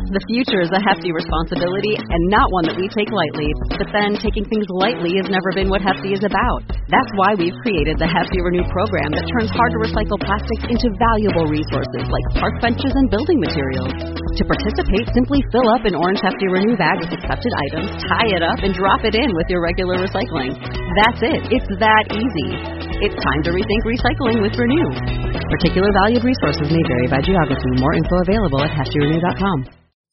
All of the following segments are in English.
The future is a hefty responsibility and not one that we take lightly. But then, taking things lightly has never been what Hefty is about. That's why we've created the Hefty Renew program that turns hard-to-recycle plastics into valuable resources like park benches and building materials. To participate, simply fill up an orange Hefty Renew bag with accepted items, tie it up, and drop it in with your regular recycling. That's it. It's that easy. It's time to rethink recycling with Renew. Particular valued resources may vary by geography. More info available at heftyrenew.com.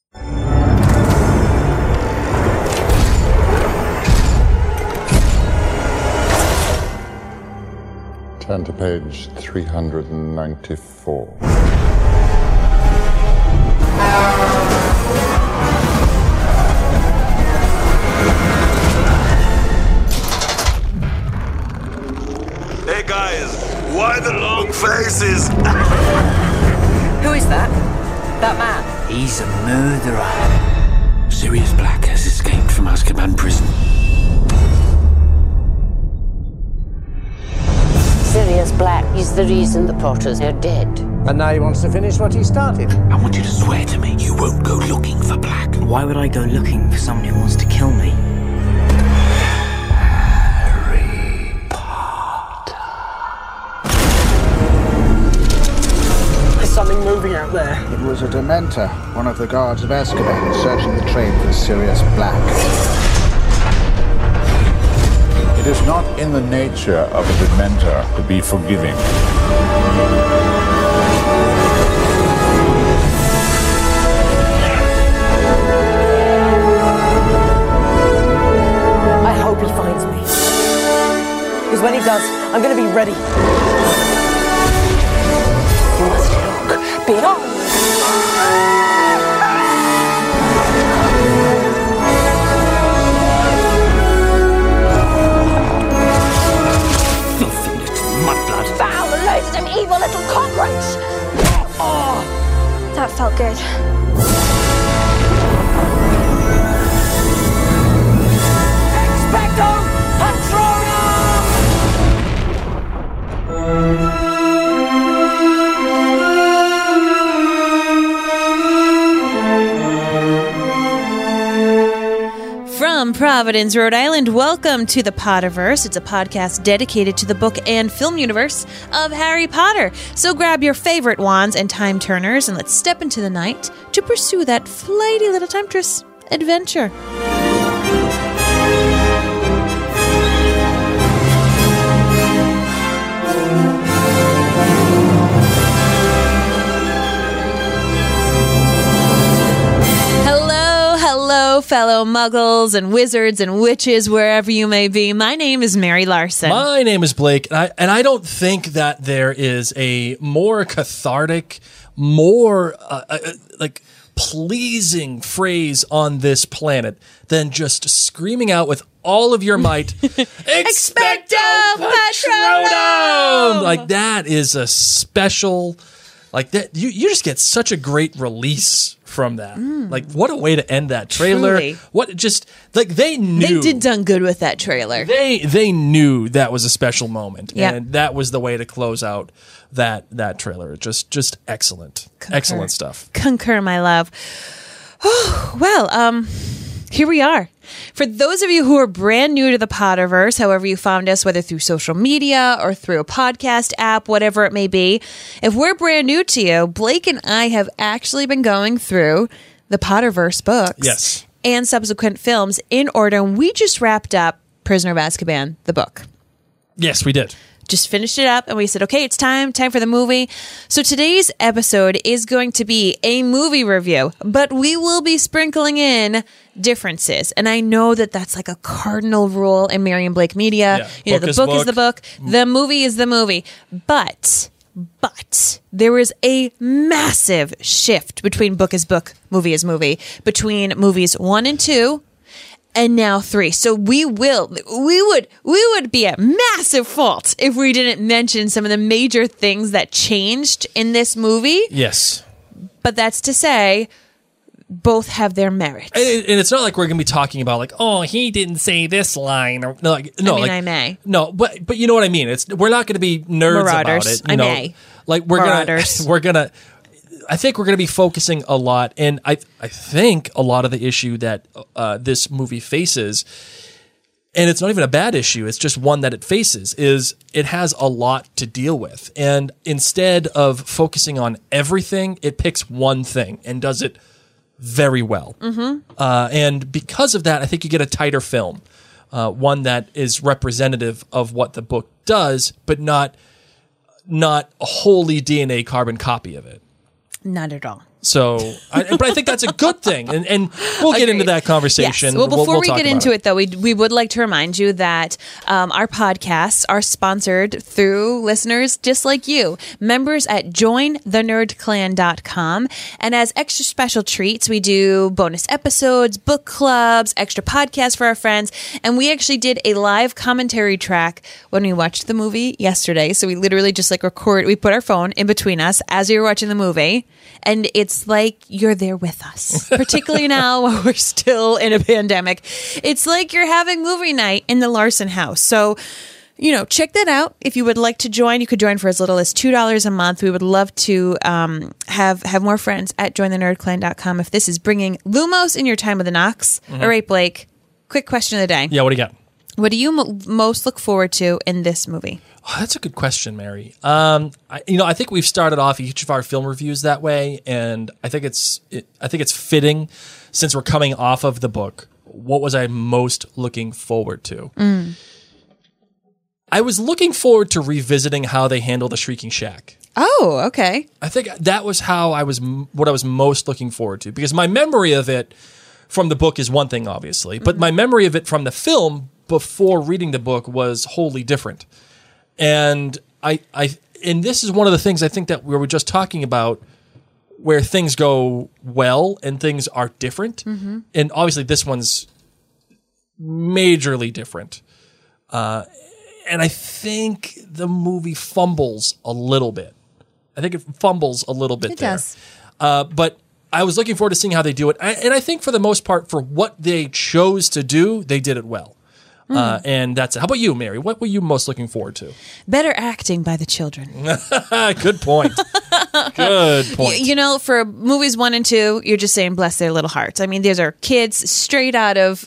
Turn to page 394. Hey guys, why the long faces? Who is that? That man? He's a murderer. Sirius Black has escaped from Azkaban prison. Sirius Black is the reason the Potters are dead. And now he wants to finish what he started. I want you to swear to me you won't go looking for Black. Why would I go looking for someone who wants to kill me? Harry Potter. There's something moving out there. It was a Dementor, one of the guards of Azkaban, searching the train for Sirius Black. It is not in the nature of a Dementor to be forgiving. I hope he finds me. Because when he does, I'm going to be ready. You must look beyond. Foul, loathsome, evil little cockroach! Oh, that felt good. Expecto From Providence, Rhode Island, welcome to the Potterverse. It's a podcast dedicated to the book and film universe of Harry Potter. So grab your favorite wands and time turners and let's step into the night to pursue that flighty little temptress adventure. Hello, fellow muggles and wizards and witches, wherever you may be. My name is Mary Larson. My name is Blake, and I don't think that there is a more cathartic, more pleasing phrase on this planet than just screaming out with all of your might, Expecto Patronum! Like, that is a special, like, that you just get such a great release from that. Like, what a way to end that trailer. Truly. What just, like, they knew. They did done good with that trailer. They knew that was a special moment. Yep. And that was the way to close out that trailer. Just excellent. Concur. Excellent stuff. Concur, my love. Oh, well, here we are. For those of you who are brand new to the Potterverse, however you found us, whether through social media or through a podcast app, whatever it may be, if we're brand new to you, Blake and I have actually been going through the Potterverse books Yes. and subsequent films in order, and we just wrapped up Prisoner of Azkaban, the book. Yes, we did. Just finished it up and we said, okay, it's time for the movie. So today's episode is going to be a movie review, but we will be sprinkling in differences. And I know that that's like a cardinal rule in Mary and Blake Media. Yeah. The book is the book, the movie is the movie. But there is a massive shift between book is book, movie is movie, between movies 1 and 2. And now 3. So we would be at massive fault if we didn't mention some of the major things that changed in this movie. Yes. But that's to say, both have their merits. And it's not like we're going to be talking about like, oh, he didn't say this line. Or, I may. No, but you know what I mean. We're not going to be nerds Marauders. about it. We're gonna I think we're going to be focusing a lot, and I think a lot of the issue that this movie faces, and it's not even a bad issue, it's just one that it faces, is it has a lot to deal with. And instead of focusing on everything, it picks one thing and does it very well. And because of that, I think you get a tighter film, one that is representative of what the book does, but not a wholly DNA carbon copy of it. Not at all. So, but I think that's a good thing, and we'll get into that conversation. Yes. Well, before we'll we get into it, though, we would like to remind you that our podcasts are sponsored through listeners just like you, members at jointhenerdclan.com. And as extra special treats, we do bonus episodes, book clubs, extra podcasts for our friends. And we actually did a live commentary track when we watched the movie yesterday. So we literally just we put our phone in between us as we were watching the movie. And it's like you're there with us, particularly now while we're still in a pandemic. It's like you're having movie night in the Larson house. So, check that out. If you would like to join, you could join for as little as $2 a month. We would love to have more friends at jointhenerdclan.com if this is bringing Lumos in your time with the Knox. All right, Blake, quick question of the day. Yeah, what do you got? What do you most look forward to in this movie? Oh, that's a good question, Mary. I think we've started off each of our film reviews that way, and I think it's fitting since we're coming off of the book. What was I most looking forward to? I was looking forward to revisiting how they handle the Shrieking Shack. Oh, okay. I think that was what I was most looking forward to, because my memory of it from the book is one thing, obviously, but my memory of it from the film before reading the book was wholly different. And and this is one of the things I think that we were just talking about, where things go well and things are different. And obviously this one's majorly different. And I think the movie fumbles a little bit. It does. But I was looking forward to seeing how they do it. And I think for the most part, for what they chose to do, they did it well. And that's it. How about you, Mary? What were you most looking forward to? Better acting by the children. Good point. Good point. For movies 1 and 2, you're just saying bless their little hearts. I mean, these are kids straight out of,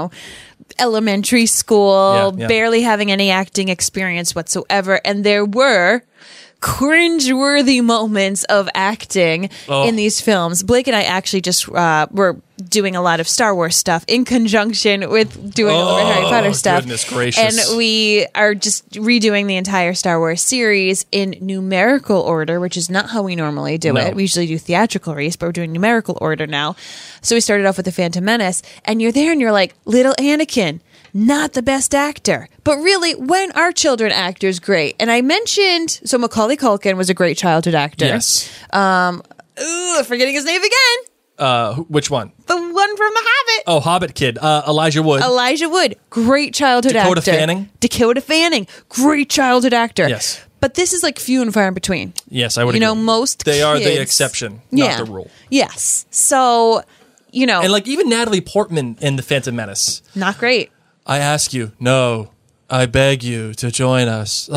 elementary school, barely having any acting experience whatsoever. And there were cringeworthy moments of acting in these films. Blake and I actually just were doing a lot of Star Wars stuff in conjunction with doing all of our Harry Potter stuff. Goodness gracious. And we are just redoing the entire Star Wars series in numerical order, which is not how we normally do it. We usually do theatrical release, but we're doing numerical order now. So we started off with The Phantom Menace, and you're there and you're like, little Anakin, not the best actor. But really, when are children actors great? And I mentioned, so Macaulay Culkin was a great childhood actor. Yes. Forgetting his name again. Which one? The one from The Hobbit. Oh, Hobbit kid. Elijah Wood. Elijah Wood. Great childhood actor. Dakota Fanning. Great childhood actor. Yes. But this is few and far in between. Yes, I would agree. Most They kids, are the exception, not the rule. Yes. So, And even Natalie Portman in The Phantom Menace. Not great. I ask you, no, I beg you to join us.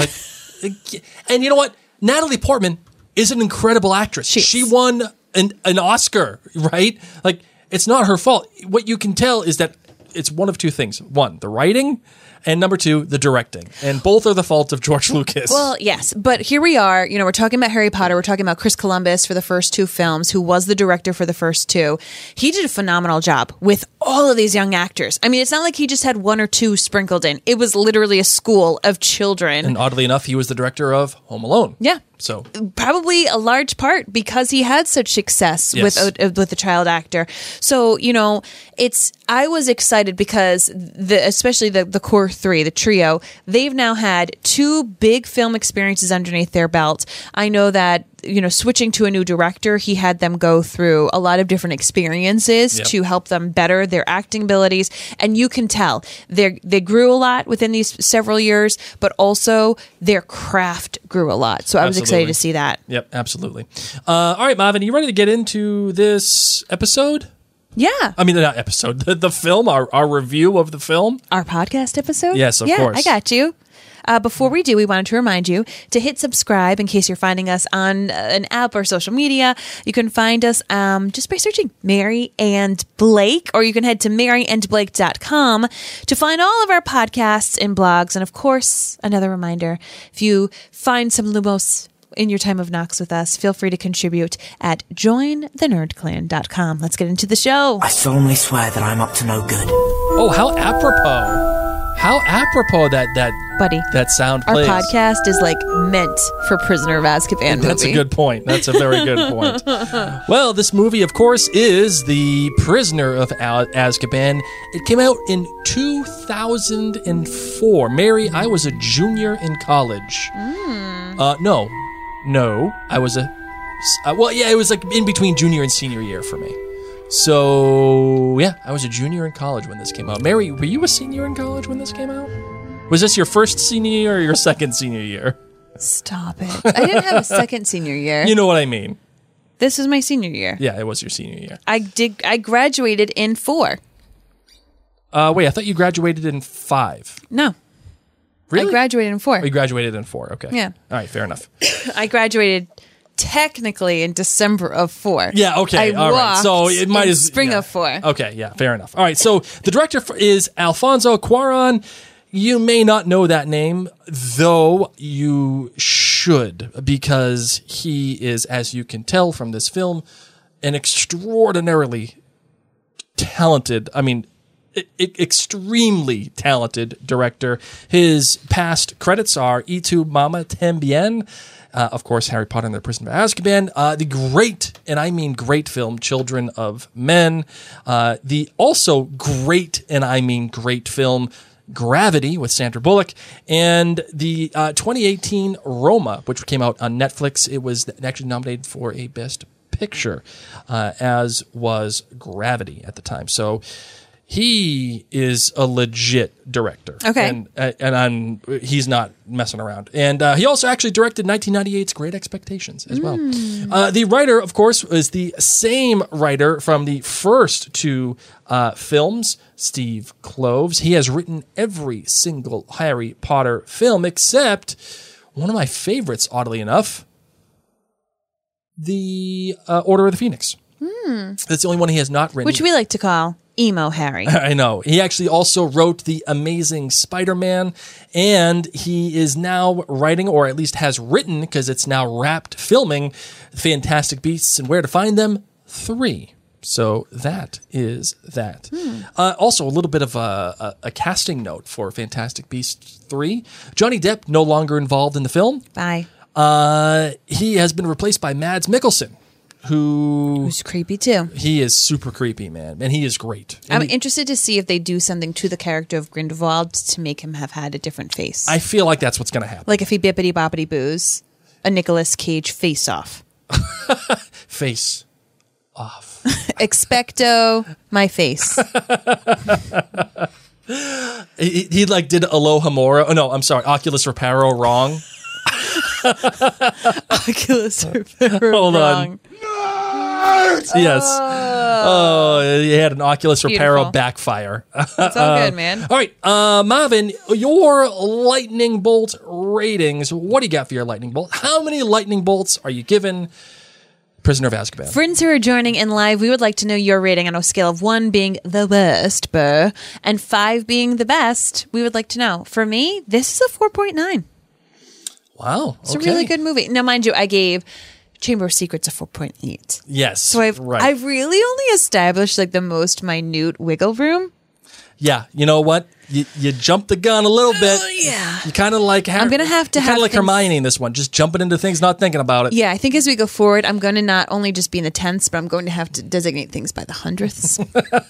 And you know what? Natalie Portman is an incredible actress. She won an Oscar, right? It's not her fault. What you can tell is that it's one of two things. One, the writing, and number two, the directing. And both are the fault of George Lucas. Well, yes, but here we are. We're talking about Harry Potter. We're talking about Chris Columbus for the first 2 films, who was the director for the first 2. He did a phenomenal job with all of these young actors. I mean, it's not like he just had 1 or 2 sprinkled in. It was literally a school of children. And oddly enough, he was the director of Home Alone. Yeah. So probably a large part because he had such success with the child actor. So, I was excited because especially the core 3, the trio, they've now had 2 big film experiences underneath their belt. I know that, switching to a new director, he had them go through a lot of different experiences to help them better their acting abilities. And you can tell they grew a lot within these several years, but also their craft grew a lot. So I was excited to see that. Yep, absolutely. All right, Marvin, are you ready to get into this episode? Yeah. I mean, not episode, the film, our review of the film. Our podcast episode? Yes, of course. I got you. Before we do, we wanted to remind you to hit subscribe in case you're finding us on an app or social media. You can find us just by searching Mary and Blake, or you can head to maryandblake.com to find all of our podcasts and blogs. And of course, another reminder, if you find some lumos in your time of Knox with us, feel free to contribute at jointhenerdclan.com. Let's get into the show. I solemnly swear that I'm up to no good. Oh, how apropos. How apropos that Buddy, that sound our plays. podcast is like meant for Prisoner of Azkaban That's movie. a good point. That's a very good point. Well, this movie, of course, is The Prisoner of Azkaban. It came out in 2004. Mary, I was a junior in college. No, I was it was like in between junior and senior year for me. So, yeah, I was a junior in college when this came out. Mary, were you a senior in college when this came out? Was this your first senior year or your second senior year? Stop it. I didn't have a second senior year. You know what I mean. This was my senior year. Yeah, it was your senior year. I graduated in 4. Wait, I thought you graduated in 5. No. Really? I graduated in 4. Oh, you graduated in 4, okay. Yeah. All right, fair enough. I graduated technically in December of 4. Yeah, okay, all right. So it might as spring of 4. Okay, yeah, fair enough. All right, so the director is Alfonso Cuarón. You may not know that name, though you should, because he is, as you can tell from this film, an extraordinarily talented, extremely talented director. His past credits are Y Tu Mama Tambien, of course, Harry Potter and the Prisoner of Azkaban, the great, and I mean great film, Children of Men, the also great, and I mean great film, Gravity with Sandra Bullock, and the 2018 Roma, which came out on Netflix. It was actually nominated for a Best Picture, as was Gravity at the time. So he is a legit director. Okay. And he's not messing around. And he also actually directed 1998's Great Expectations as well. The writer, of course, is the same writer from the first 2 films, Steve Kloves. He has written every single Harry Potter film except one of my favorites, oddly enough, The Order of the Phoenix. That's the only one he has not written. Which we like to call Emo Harry. I know. He actually also wrote The Amazing Spider-Man, and he is now writing, or at least has written, because it's now wrapped filming, Fantastic Beasts and Where to Find Them 3. So that is that. Also, a little bit of a casting note for Fantastic Beasts 3. Johnny Depp no longer involved in the film. Bye. He has been replaced by Mads Mikkelsen, who's creepy too. He is super creepy, man, and he is great. I'm interested to see if they do something to the character of Grindelwald to make him have had a different face. I feel like that's what's going to happen. Like if he bippity boppity boos, a Nicolas Cage face off. Face off. Expecto my face. He like did Alohomora. Oh no, I'm sorry, Oculus Reparo wrong. Oculus Reparo Hold wrong. on. Yes. Oh, he had an Oculus Beautiful. Reparo backfire. It's all good, man. All right, Marvin, your lightning bolt ratings. What do you got for your lightning bolt? How many lightning bolts are you giving Prisoner of Azkaban? Friends who are joining in live, we would like to know your rating on a scale of 1 being the worst, and 5 being the best. We would like to know. For me, this is a 4.9. Wow. It's a really good movie. Now, mind you, I gave Chamber of Secrets a 4.8. Yes. So I've really only established like the most minute wiggle room. Yeah. You know what? You jumped the gun a little bit. Yeah. You kind of like I'm gonna have to kind have of like things- Hermione in this one, just jumping into things, not thinking about it. Yeah, I think as we go forward, I'm going to not only just be in the tenths, but I'm going to have to designate things by the hundredths.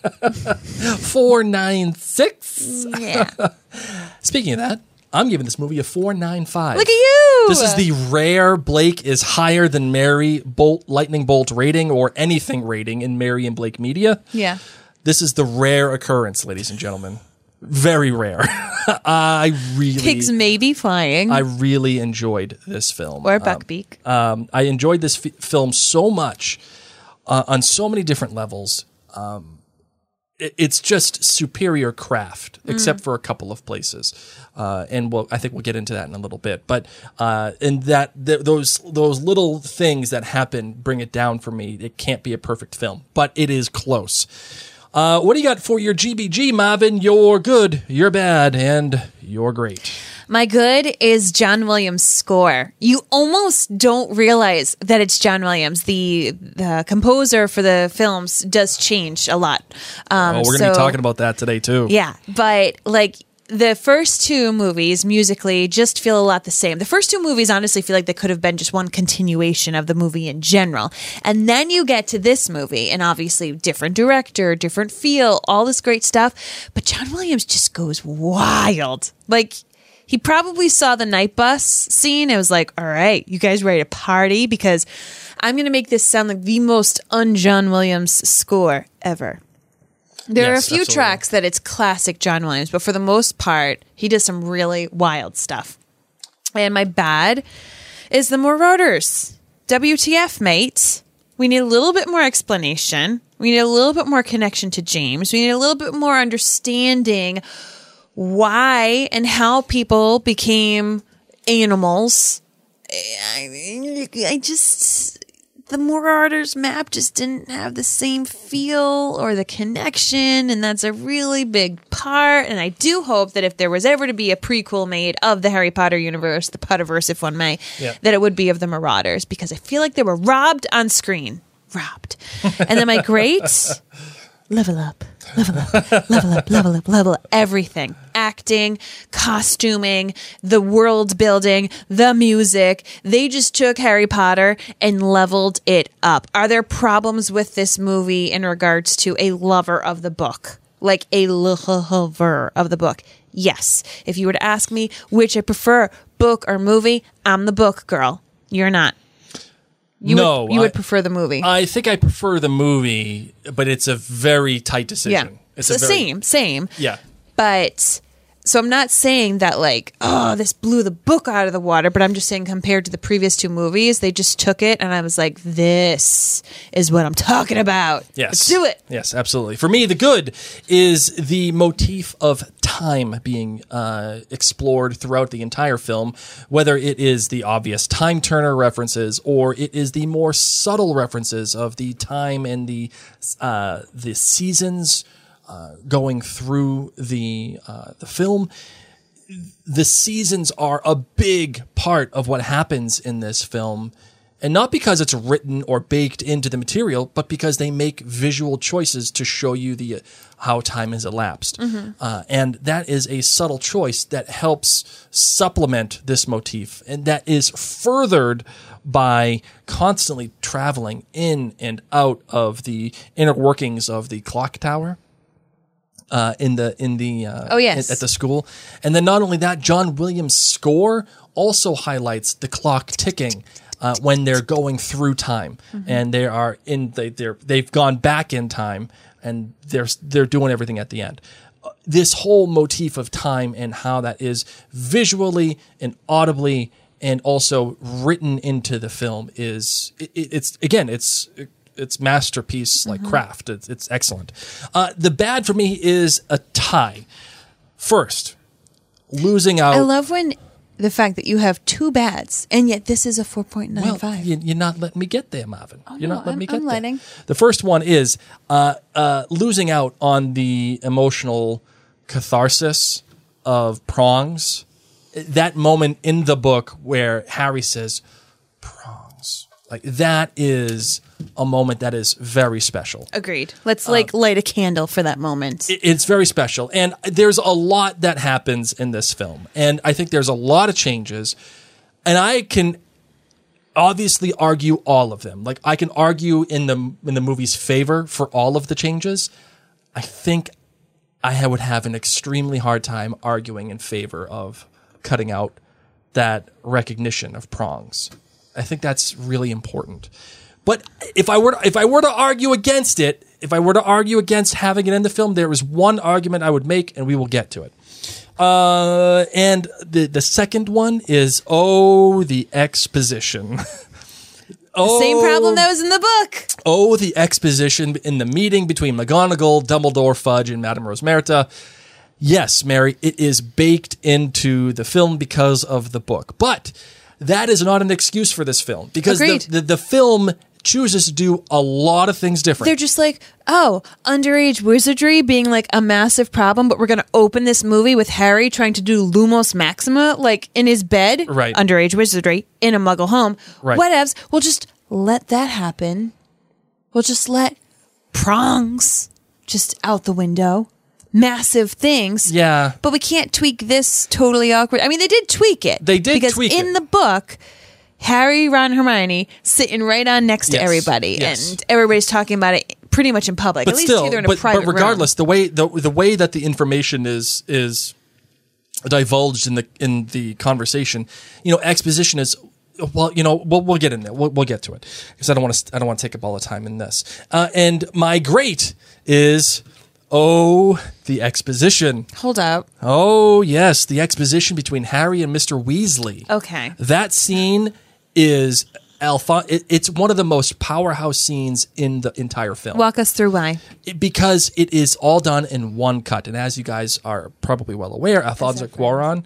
496. Yeah. Speaking of that, I'm giving this movie a 495. Look at you! This is the rare Blake is higher than Mary lightning bolt rating or anything rating in Mary and Blake media. Yeah. This is the rare occurrence, ladies and gentlemen. Very rare. Pigs may be flying. I really enjoyed this film. Or Buckbeak. I enjoyed this film so much on so many different levels. it's just superior craft, except for a couple of places, and I think we'll get into that in a little bit. But in those little things that happen bring it down for me. It can't be a perfect film, but it is close. What do you got for your GBG, Marvin? You're good, you're bad, and you're great. My good is John Williams' score. You almost don't realize that it's John Williams. The composer for the films does change a lot. We're going to be talking about that today, too. Yeah, but like the first two movies musically just feel a lot the same. The first two movies honestly feel like they could have been just one continuation of the movie in general. And then you get to this movie, and obviously different director, different feel, all this great stuff. But John Williams just goes wild. Like, he probably saw the night bus scene. It was like, all right, you guys ready to party? Because I'm going to make this sound like the most un-John Williams score ever. There are a few tracks that it's classic John Williams, but for the most part, he does some really wild stuff. And my bad is the Marauders. WTF, mate? We need a little bit more explanation. We need a little bit more connection to James. We need a little bit more understanding why and how people became animals. The Marauders map just didn't have the same feel or the connection, and that's a really big part. And I do hope that if there was ever to be a prequel made of the Harry Potter universe, the Potterverse, if one may, that it would be of the Marauders, because I feel like they were robbed on screen. Robbed. And then my great... level up, level up, level up, level up, level up, everything. Acting, costuming, the world building, the music. They just took Harry Potter and leveled it up. Are there problems with this movie in regards to a lover of the book? Like a lover of the book? Yes. If you were to ask me which I prefer, book or movie, I'm the book girl. You're not. You would prefer the movie. I think I prefer the movie, but it's a very tight decision. Yeah. It's same. Yeah. But, so I'm not saying that like, oh, this blew the book out of the water, but I'm just saying compared to the previous two movies, they just took it and I was like, this is what I'm talking about. Yes. Let's do it. Yes, absolutely. For me, the good is the motif of time being explored throughout the entire film, whether it is the obvious time turner references or it is the more subtle references of the time and the seasons going through the film. The seasons are a big part of what happens in this film. And not because it's written or baked into the material, but because they make visual choices to show you how time has elapsed. Mm-hmm. And that is a subtle choice that helps supplement this motif. And that is furthered by constantly traveling in and out of the inner workings of the clock tower. At the school. And then not only that, John Williams' score also highlights the clock ticking when they're going through time, and they are they've gone back in time, and they're doing everything at the end. This whole motif of time and how that is visually and audibly and also written into the film is it's masterpiece like craft. It's excellent. The bad for me is a tie. First, losing out. I love when the fact that you have two bads, and yet this is a 4.95. Well, you're not letting me get there, Marvin. You're not letting me get there. The first one is losing out on the emotional catharsis of Prongs. That moment in the book where Harry says, Prongs. Like, that is a moment that is very special. Agreed. Let's light a candle for that moment. It's very special. And there's a lot that happens in this film. And I think there's a lot of changes. And I can obviously argue all of them. Like, I can argue in the movie's favor for all of the changes. I think I would have an extremely hard time arguing in favor of cutting out that recognition of Prongs. I think that's really important. But if I were to argue against it, if I were to argue against having it in the film, there is one argument I would make, and we will get to it. And the second one is, the exposition. The same problem that was in the book. Oh, the exposition in the meeting between McGonagall, Dumbledore, Fudge, and Madame Rosmerta. Yes, Mary, it is baked into the film because of the book. But that is not an excuse for this film. Because the film chooses to do a lot of things different. They're just like, oh, underage wizardry being like a massive problem, but we're going to open this movie with Harry trying to do Lumos Maxima, like in his bed. Right. Underage wizardry in a muggle home. Right. Whatevs. We'll just let that happen. We'll just let prongs just out the window. Massive things. Yeah. But we can't tweak this totally awkward. I mean, they did tweak it. They did tweak it. Because in the book, Harry, Ron, Hermione sitting right on next to everybody, and everybody's talking about it pretty much in public. But at least still, either in a private but regardless, room. the way that the information is divulged in the conversation, exposition is. Well, we'll get in there. We'll get to it because I don't want to take up all the time in this. And my great is. Oh, the exposition. Hold up. Oh, yes, the exposition between Harry and Mr. Weasley. Okay. That scene is it's one of the most powerhouse scenes in the entire film. Walk us through why. Because it is all done in one cut. And as you guys are probably well aware, Alfonso Cuarón,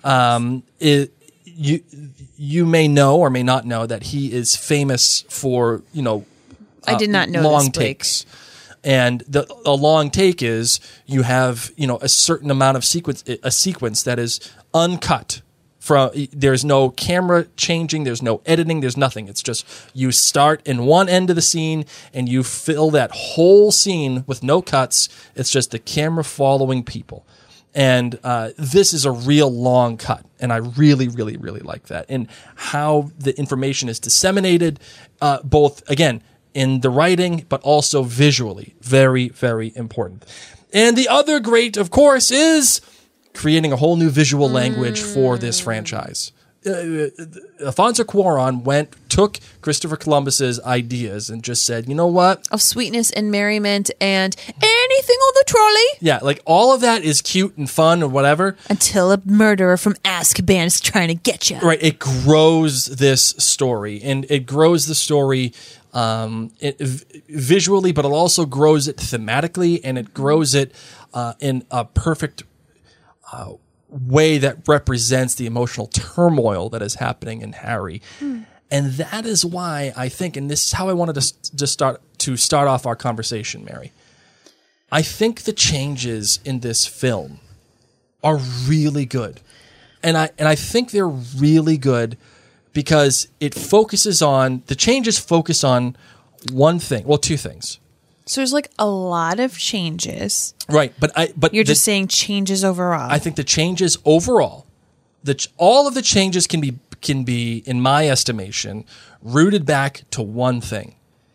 you may know or may not know that he is famous for, I did not know long this, Blake. takes. And a long take is you have a certain amount of sequence that is uncut. There's no camera changing, there's no editing, there's nothing. It's just you start in one end of the scene and you fill that whole scene with no cuts. It's just the camera following people. And this is a real long cut, and I really, really, really like that. And how the information is disseminated, both again. In the writing, but also visually. Very, very important. And the other great, of course, is creating a whole new visual language for this franchise. Alfonso Cuarón took Christopher Columbus's ideas and just said, you know what? Of sweetness and merriment and anything on the trolley. Yeah, like all of that is cute and fun or whatever. Until a murderer from Azkaban is trying to get you. Right, it grows this story. And it grows the story visually, but it also grows it thematically, and it grows it in a perfect way that represents the emotional turmoil that is happening in Harry. And that is why I think, and this is how I wanted to start off our conversation, Mary. I think the changes in this film are really good. And I think they're really good because the changes focus on one thing. Well, two things. So there's like a lot of changes. Right. But you're just saying changes overall. I think the changes overall, all of the changes can be, in my estimation, rooted back to one thing.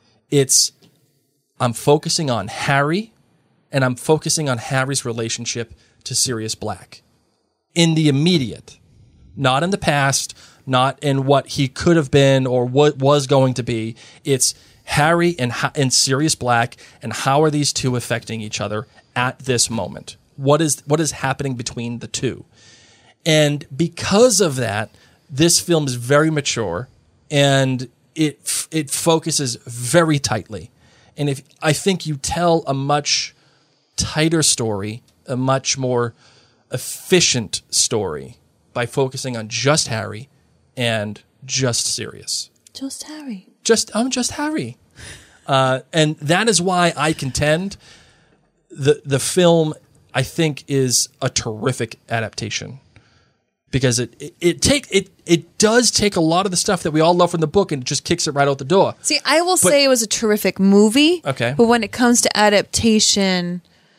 I'm focusing on Harry, and I'm focusing on Harry's relationship to Sirius Black. In the immediate, not in the past, not in what he could have been or what was going to be. It's Harry and Sirius Black, and how are these two affecting each other at this moment? What is happening between the two? And because of that, this film is very mature, and it focuses very tightly. And I think you tell a much tighter story, a much more efficient story by focusing on just Harry and just Sirius. Just Harry. I'm just Harry. And that is why I contend the film, I think, is a terrific adaptation. Because it does take a lot of the stuff that we all love from the book and just kicks it right out the door. See, I will say it was a terrific movie. Okay. But when it comes to adaptation,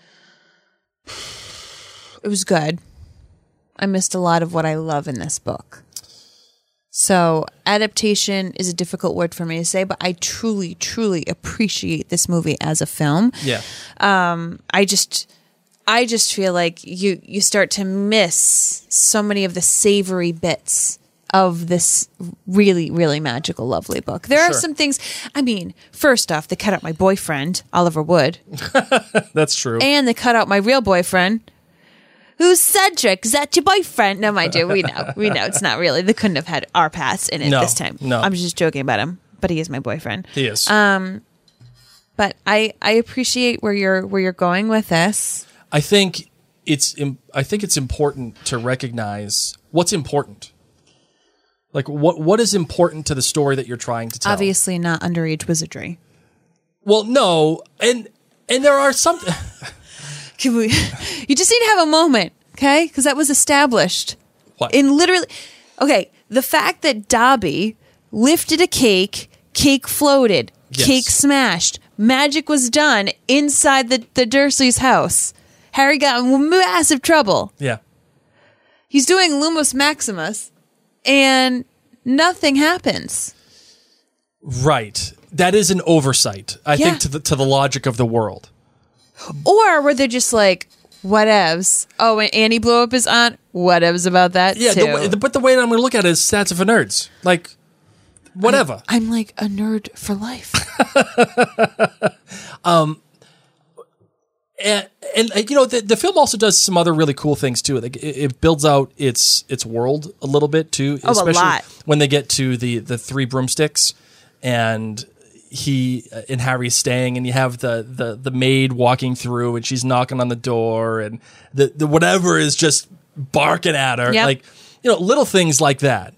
it was good. I missed a lot of what I love in this book. So adaptation is a difficult word for me to say, but I truly, truly appreciate this movie as a film. Yeah. I just feel like you start to miss so many of the savory bits of this really, really magical, lovely book. There are some things, I mean, first off, they cut out my boyfriend, Oliver Wood. That's true. And they cut out my real boyfriend. Who's Cedric? Is that your boyfriend? No, mind you, we know it's not really. They couldn't have had our past in it this time. No. I'm just joking about him. but he is my boyfriend. He is. But I appreciate where you're going with this. I think it's important to recognize what's important. Like what is important to the story that you're trying to tell? Obviously not underage wizardry. Well, no, and there are some. You just need to have a moment, okay? Because that was established. What? Okay, the fact that Dobby lifted a cake floated, Yes. cake smashed, magic was done inside the Dursleys' house. Harry got in massive trouble. Yeah. He's doing Lumos Maximus, and nothing happens. Right. That is an oversight, I think, to the logic of the world. Or were they just like, whatevs? Oh, and Annie blew up his aunt? Whatevs about that, Yeah, too. but the way that I'm going to look at it is stats for nerds. Like, whatever. I'm like a nerd for life. And you know, the film also does some other really cool things too. Like it builds out its world a little bit too, especially a lot. when they get to the three broomsticks and Harry's staying, and you have the maid walking through, and she's knocking on the door, and the whatever is just barking at her. Yep. Like, you know, little things like that.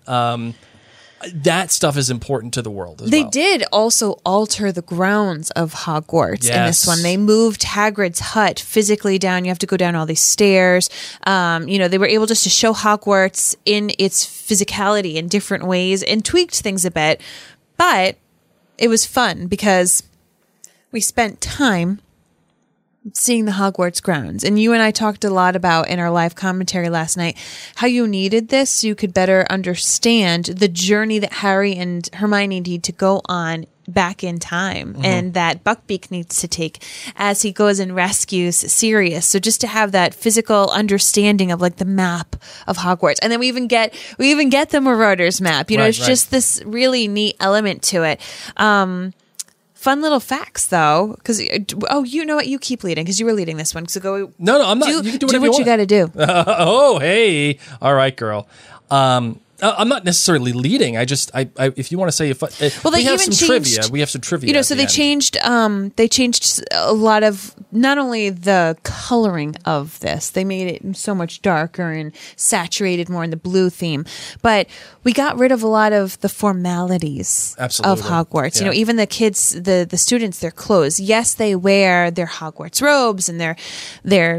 That stuff is important to the world as They well. did also alter the grounds of Hogwarts in this Yes. one. They moved Hagrid's hut physically down. You have to go down all these stairs. They were able just to show Hogwarts in its physicality in different ways and tweaked things a bit. But it was fun because we spent time seeing the Hogwarts grounds. And you and I talked a lot about in our live commentary last night how you needed this so you could better understand the journey that Harry and Hermione need to go on back in time, and that Buckbeak needs to take as he goes and rescues Sirius. So just to have that physical understanding of like the map of Hogwarts. And then we even get the Marauders map. You know, Right, it's right. just this really neat element to it. Fun little facts, though, because you know what? You keep leading because you were leading this one. So go. No, I'm not. You can do whatever what you got to do. Oh, hey. All right, girl. I'm not necessarily leading. I if you want to say, They we have even some changed- trivia. We have some trivia. You know, at so the they end. changed a lot of not only the coloring of this, they made it so much darker and saturated more in the blue theme, but we got rid of a lot of the formalities Absolutely. of Hogwarts. You Yeah. know, even the kids, the students, their clothes. Yes, they wear their Hogwarts robes and their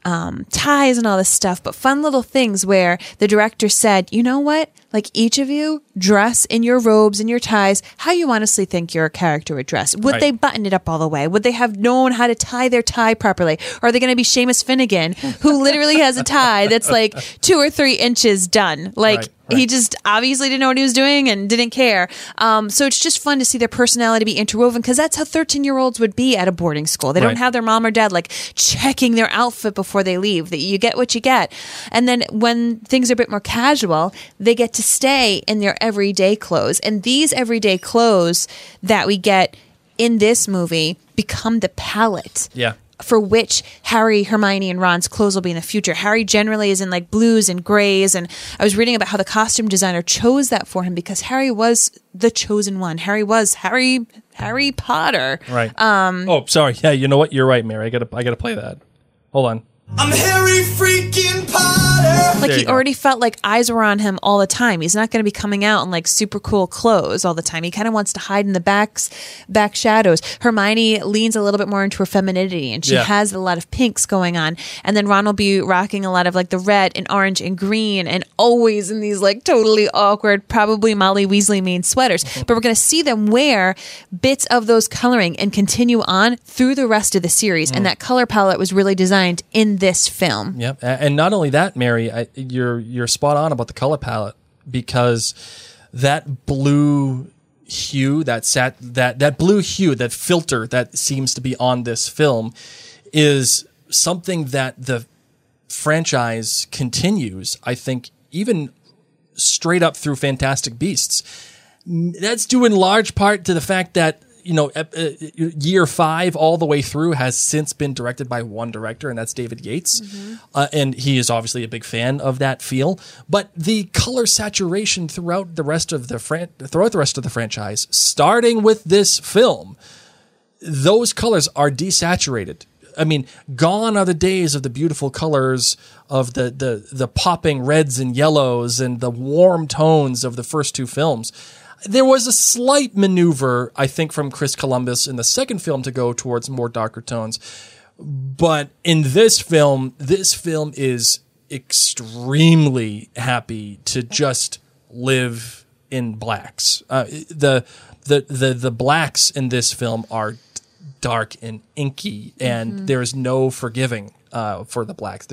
ties and all this stuff, but fun little things where the director said, you know what? Like each of you dress in your robes and your ties how you honestly think your character would dress. Would Right. they button it up all the way? Would they have known how to tie their tie properly? Or are they going to be Seamus Finnegan, who literally has a tie that's like 2 or 3 inches done? Like Right. he just obviously didn't know what he was doing and didn't care. So it's just fun to see their personality be interwoven because that's how 13-year-olds would be at a boarding school. They Right. don't have their mom or dad like checking their outfit before they leave. That you get what you get. And then when things are a bit more casual, they get to stay in their everyday clothes. And these everyday clothes that we get in this movie become the palette Yeah. for which Harry, Hermione, and Ron's clothes will be in the future. Harry generally is in like blues and grays, and I was reading about how the costume designer chose that for him because Harry was the chosen one. Harry was Harry Potter. Right. Oh, sorry. Yeah, you know what? You're right, Mary. I gotta play that. Hold on. I'm Harry freaking Potter. Like There he you go. already felt like eyes were on him all the time. He's not going to be coming out in like super cool clothes all the time. He kind of wants to hide in the back shadows. Hermione leans a little bit more into her femininity, and she Yeah. has a lot of pinks going on. And then Ron will be rocking a lot of like the red and orange and green, and always in these like totally awkward, probably Molly Weasley made sweaters. But we're going to see them wear bits of those coloring and continue on through the rest of the series. And that color palette was really designed in this film. Yep. And not only that, Mary, you're spot on about the color palette, because that blue hue, that blue hue, that filter that seems to be on this film is something that the franchise continues, I think, even straight up through Fantastic Beasts. That's due in large part to the fact that, year 5 all the way through has since been directed by one director, and that's David Yates. And he is obviously a big fan of that feel. But the color saturation throughout the rest of the franchise, starting with this film, those colors are desaturated. I mean, gone are the days of the beautiful colors of the popping reds and yellows and the warm tones of the first 2 films. There was a slight maneuver, I think, from Chris Columbus in the second film to go towards more darker tones. But in this film is extremely happy to just live in blacks. The blacks in this film are dark and inky, and there's no forgiving for the blacks.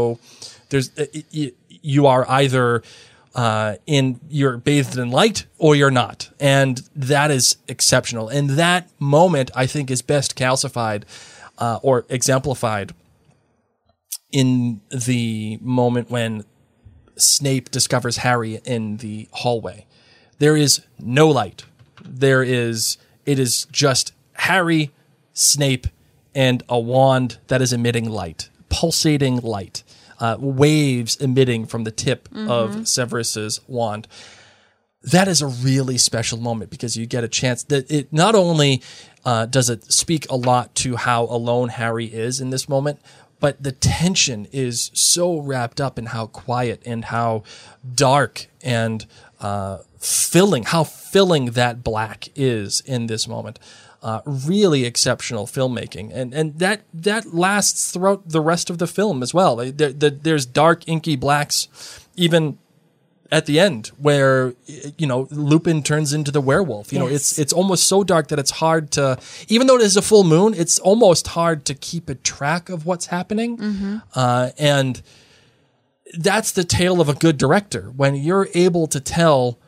You are either you're bathed in light or you're not, and that is exceptional. And that moment, I think, is best calcified or exemplified in the moment when Snape discovers Harry in the hallway. There is no light. It is just Harry, Snape, and a wand that is emitting light, pulsating light, waves emitting from the tip of Severus's wand. That is a really special moment because you get a chance that it not only does it speak a lot to how alone Harry is in this moment, but the tension is so wrapped up in how quiet and how dark and filling that black is in this moment. Really exceptional filmmaking, and that lasts throughout the rest of the film as well. There's dark, inky blacks, even at the end where Lupin turns into the werewolf. It's almost so dark that it's hard to, even though it is a full moon, it's almost hard to keep a track of what's happening. And that's the tale of a good director, when you're able to tell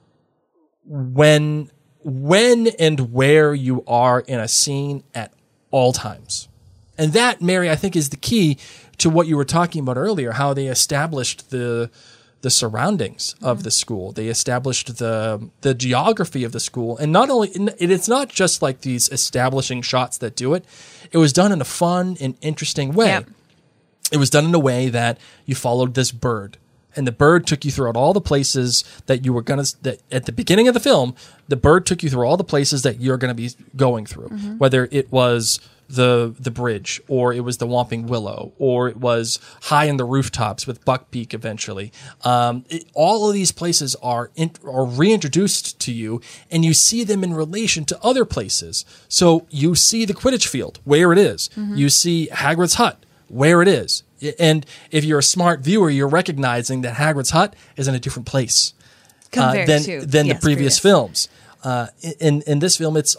when and where you are in a scene at all times. And that, Mary, I think is the key to what you were talking about earlier, how they established the surroundings of the school. They established the geography of the school. And not only, it's not just like these establishing shots that do it. It was done in a fun and interesting way. Yep. It was done in a way that you followed this bird. And the bird took you throughout all the places that you were that at the beginning of the film, the bird took you through all the places that you're going to be going through, whether it was the bridge, or it was the Whomping Willow, or it was high in the rooftops with Buckbeak eventually. All of these places are reintroduced to you, and you see them in relation to other places. So you see the Quidditch field, where it is. You see Hagrid's hut, where it is. And if you're a smart viewer, you're recognizing that Hagrid's hut is in a different place than the previous films. In this film, it's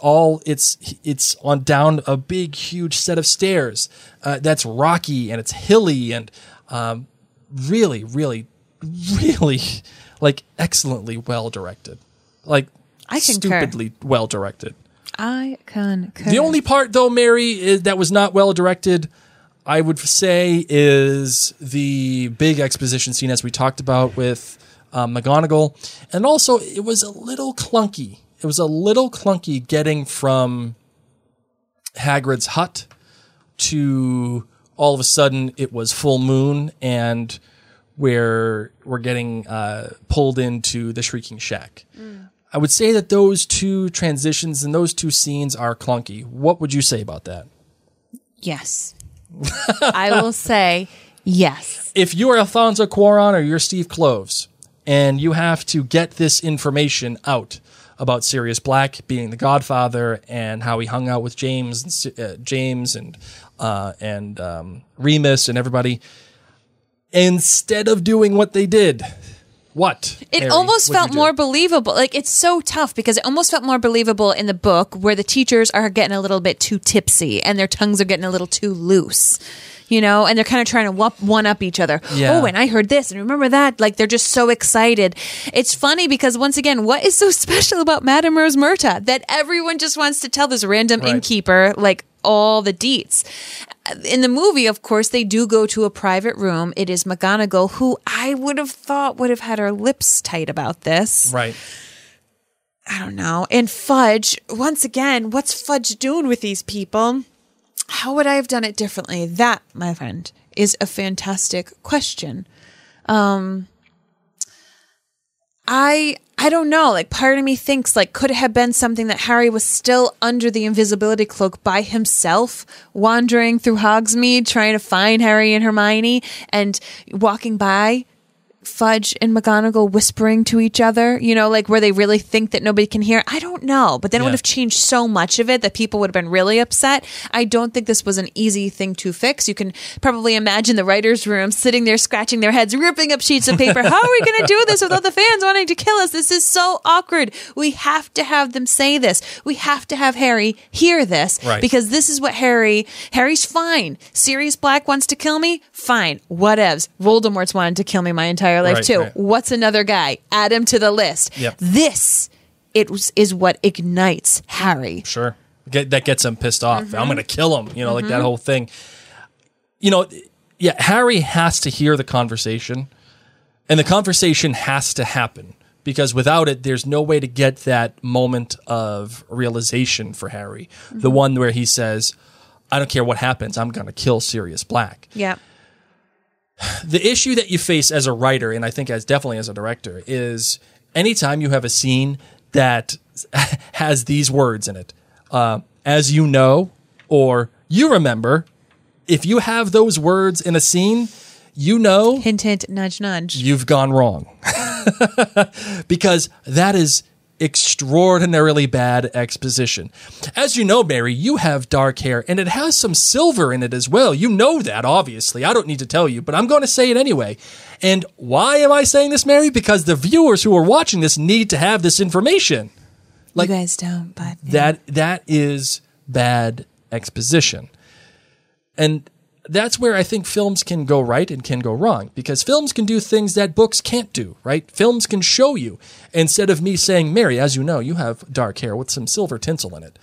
on down a big, huge set of stairs that's rocky and it's hilly and really, really, really like excellently well directed. Like I concur. Stupidly well directed. I concur. The only part, though, Mary, that was not well directed, I would say, is the big exposition scene, as we talked about with McGonagall. And also, it was a little clunky. It was a little clunky getting from Hagrid's hut to all of a sudden it was full moon and we're getting pulled into the Shrieking Shack. I would say that those two transitions and those two scenes are clunky. What would you say about that? Yes. I will say yes. If you're Alfonso Cuarón or you're Steve Kloves and you have to get this information out about Sirius Black being the Godfather and how he hung out with James and Remus and everybody, instead of doing what they did, what? It Mary, almost felt more believable. Like, it's so tough because it almost felt more believable in the book where the teachers are getting a little bit too tipsy and their tongues are getting a little too loose, and they're kind of trying to one up each other. Yeah. Oh, and I heard this and remember that. Like, they're just so excited. It's funny because, once again, what is so special about Madame Rosmerta that everyone just wants to tell this random innkeeper, like, all the deets? In the movie, of course, they do go to a private room. It is McGonagall, who I would have thought would have had her lips tight about this. Right. I don't know. And Fudge, once again, what's Fudge doing with these people? How would I have done it differently? That, my friend, is a fantastic question. I don't know. Like, part of me thinks, like, could it have been something that Harry was still under the invisibility cloak by himself, wandering through Hogsmeade, trying to find Harry and Hermione, and walking by Fudge and McGonagall whispering to each other, you know, like where they really think that nobody can hear. I don't know, but then it would have changed so much of it that people would have been really upset. I don't think this was an easy thing to fix. You can probably imagine the writer's room sitting there scratching their heads, ripping up sheets of paper. How are we going to do this without the fans wanting to kill us? This is so awkward. We have to have them say this. We have to have Harry hear this, because this is what Harry's fine. Sirius Black wants to kill me? Fine. Whatevs. Voldemort's wanted to kill me my entire life too. What's another guy? Add him to the list. This is what ignites Harry. Sure. That gets him pissed off. I'm going to kill him. You know, like that whole thing. You know, Harry has to hear the conversation, and the conversation has to happen, because without it, there's no way to get that moment of realization for Harry. The one where he says, I don't care what happens, I'm going to kill Sirius Black. Yeah. The issue that you face as a writer, and I think definitely as a director, is anytime you have a scene that has these words in it, as you know, or you remember, if you have those words in a scene, you know, hint, hint, nudge, nudge, you've gone wrong. Because that is extraordinarily bad exposition. As you know, Mary, you have dark hair, and it has some silver in it as well. You know that, obviously. I don't need to tell you, but I'm going to say it anyway. And why am I saying this, Mary? Because the viewers who are watching this need to have this information. Like, you guys don't, but that is bad exposition. And that's where I think films can go right and can go wrong, because films can do things that books can't do, right? Films can show you. Instead of me saying, Mary, as you know, you have dark hair with some silver tinsel in it.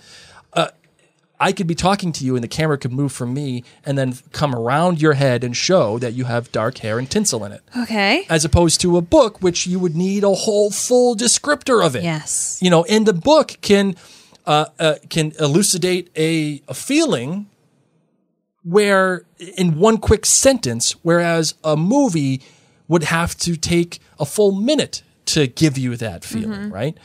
I could be talking to you and the camera could move from me and then come around your head and show that you have dark hair and tinsel in it. Okay. As opposed to a book, which you would need a whole full descriptor of it. Yes. You know, and the book can elucidate a feeling where in one quick sentence, whereas a movie would have to take a full minute to give you that feeling, right?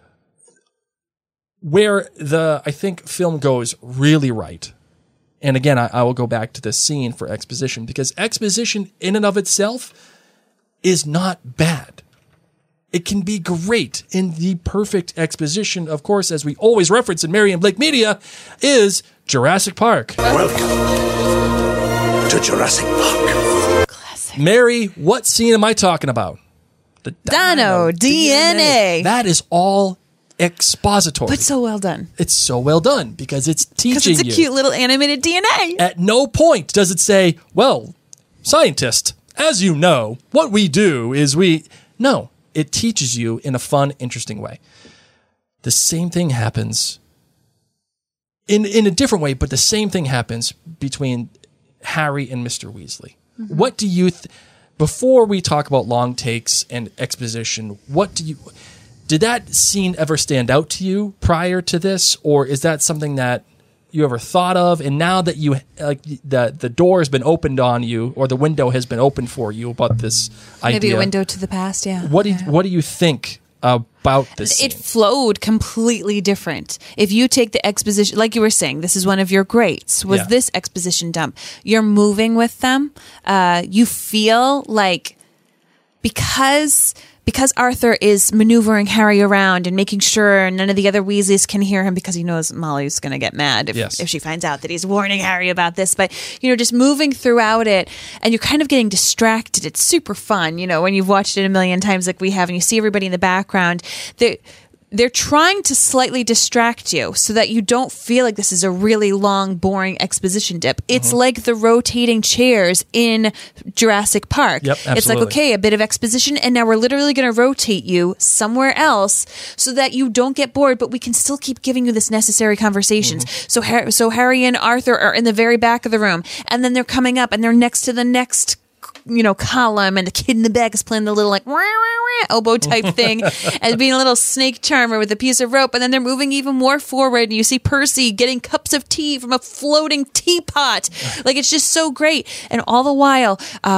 Where I think film goes really right. And again, I will go back to this scene for exposition, because exposition in and of itself is not bad. It can be great. In the perfect exposition, of course, as we always reference in Mary and Blake Media, is Jurassic Park. Welcome to Jurassic Park. Classic. Mary, what scene am I talking about? The Dino DNA. That is all expository. But so well done. It's so well done because it's teaching you. Because it's a cute little animated DNA. At no point does it say, well, scientist, as you know, what we do is No, it teaches you in a fun, interesting way. The same thing happens in a different way, but the same thing happens between Harry and Mr. Weasley. What do you before we talk about long takes and exposition, did that scene ever stand out to you prior to this, or is that something that you ever thought of? And now that you the door has been opened on you, or the window has been opened for you about this idea, maybe a window to the past, yeah. What do you think about this scene? It flowed completely different. If you take the exposition, like you were saying, this is one of your greats, was this exposition dump. You're moving with them. You feel like because Arthur is maneuvering Harry around and making sure none of the other Weasleys can hear him, because he knows Molly's going to get mad if she finds out that he's warning Harry about this. But, just moving throughout it, and you're kind of getting distracted. It's super fun, when you've watched it a million times like we have, and you see everybody in the background. They're trying to slightly distract you so that you don't feel like this is a really long, boring exposition dip. It's like the rotating chairs in Jurassic Park. Yep, absolutely. It's like, okay, a bit of exposition, and now we're literally going to rotate you somewhere else so that you don't get bored, but we can still keep giving you this necessary conversations. So Harry and Arthur are in the very back of the room, and then they're coming up, and they're next to the next column, and the kid in the back is playing the little like wah, wah, wah, oboe type thing, and being a little snake charmer with a piece of rope. And then they're moving even more forward, and you see Percy getting cups of tea from a floating teapot. Like, it's just so great. And all the while,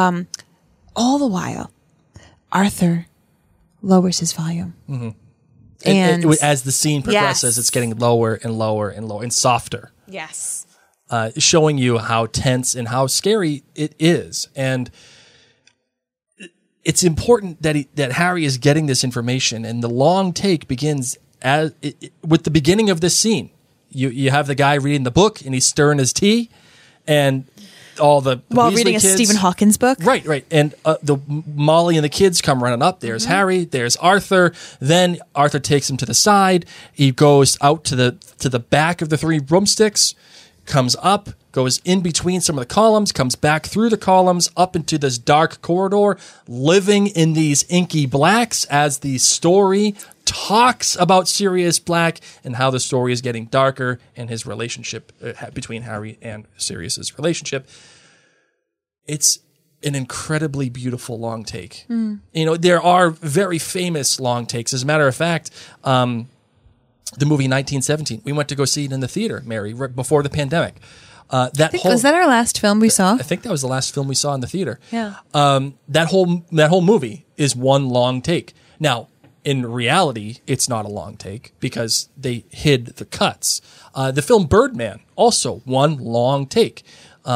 Arthur lowers his volume. Mm-hmm. And as the scene progresses, it's getting lower and lower and lower and softer. Yes. Showing you how tense and how scary it is. And it's important that Harry is getting this information, and the long take begins with the beginning of this scene. You have the guy reading the book, and he's stirring his tea, and all the while Weasley reading kids, a Stephen Hawking's book. Right. And the Molly and the kids come running up. There's Harry, there's Arthur. Then Arthur takes him to the side. He goes out to the back of the three broomsticks, comes up, goes in between some of the columns, comes back through the columns, up into this dark corridor, living in these inky blacks as the story talks about Sirius Black and how the story is getting darker and his relationship between Harry and Sirius's relationship. It's an incredibly beautiful long take. There are very famous long takes. As a matter of fact, the movie 1917, we went to go see it in the theater, Mary, right before the pandemic. Was that our last film we saw? I think that was the last film we saw in the theater. Yeah. That whole movie is one long take. Now, in reality, it's not a long take because they hid the cuts. The film Birdman, also one long take.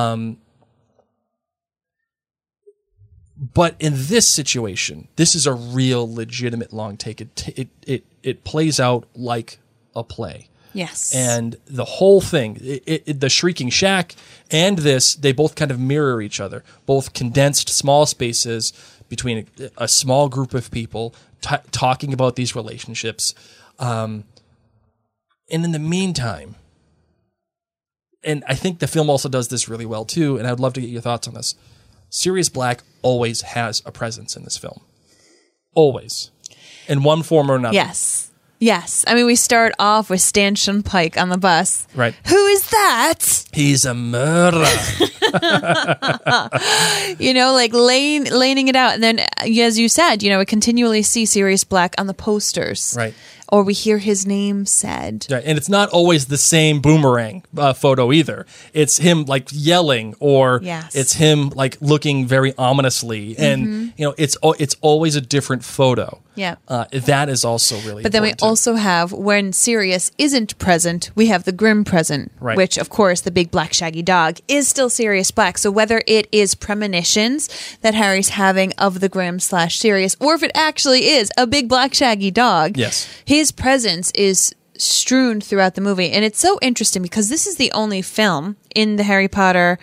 But in this situation, this is a real legitimate long take. It plays out like a play. Yes. And the whole thing, the Shrieking Shack and this, they both kind of mirror each other. Both condensed small spaces between a small group of people talking about these relationships. And in the meantime, and I think the film also does this really well too, and I'd love to get your thoughts on this. Sirius Black always has a presence in this film. Always. In one form or another. Yes. I mean, we start off with Stanchion Pike on the bus. Right. Who is that? He's a murderer. Like laying it out. And then, as you said, we continually see Sirius Black on the posters. Right. Or we hear his name said. Right. And it's not always the same boomerang photo either. It's him like yelling, or it's him like looking very ominously. And, it's always a different photo. Yeah. That is also really But then we also have, when Sirius isn't present, we have the Grim present, which, of course, the big black shaggy dog is still Sirius Black. So whether it is premonitions that Harry's having of the Grim / Sirius, or if it actually is a big black shaggy dog, his presence is strewn throughout the movie. And it's so interesting because this is the only film in the Harry Potter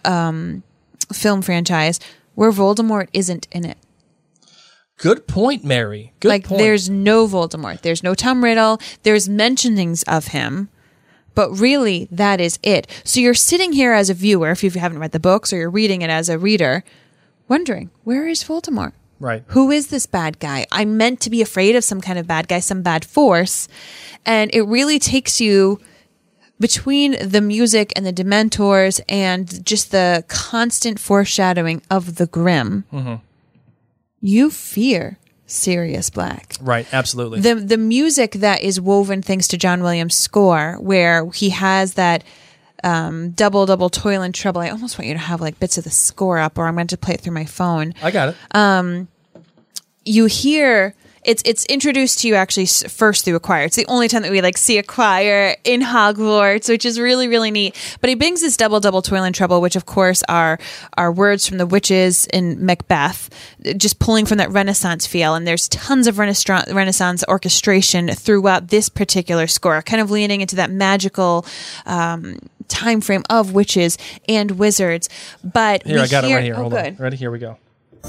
film franchise where Voldemort isn't in it. Good point, Mary. Good point. There's no Voldemort. There's no Tom Riddle. There's mentionings of him. But really, that is it. So you're sitting here as a viewer, if you haven't read the books, or you're reading it as a reader, wondering, where is Voldemort? Right. Who is this bad guy? I'm meant to be afraid of some kind of bad guy, some bad force. And it really takes you between the music and the Dementors and just the constant foreshadowing of the Grim. Mm-hmm. You fear Sirius Black. Right, absolutely. The music that is woven thanks to John Williams' score, where he has that double toil and trouble. I almost want you to have like bits of the score up, or I'm going to play it through my phone. I got it. You hear it's introduced to you actually first through a choir. It's the only time that we see a choir in Hogwarts, which is really, really neat. But he brings this double toil and trouble, which of course are words from the witches in Macbeth, just pulling from that Renaissance feel. And there's tons of Renaissance orchestration throughout this particular score, kind of leaning into that magical time frame of witches and wizards. But I got it right here. Hold on. Ready? Here we go.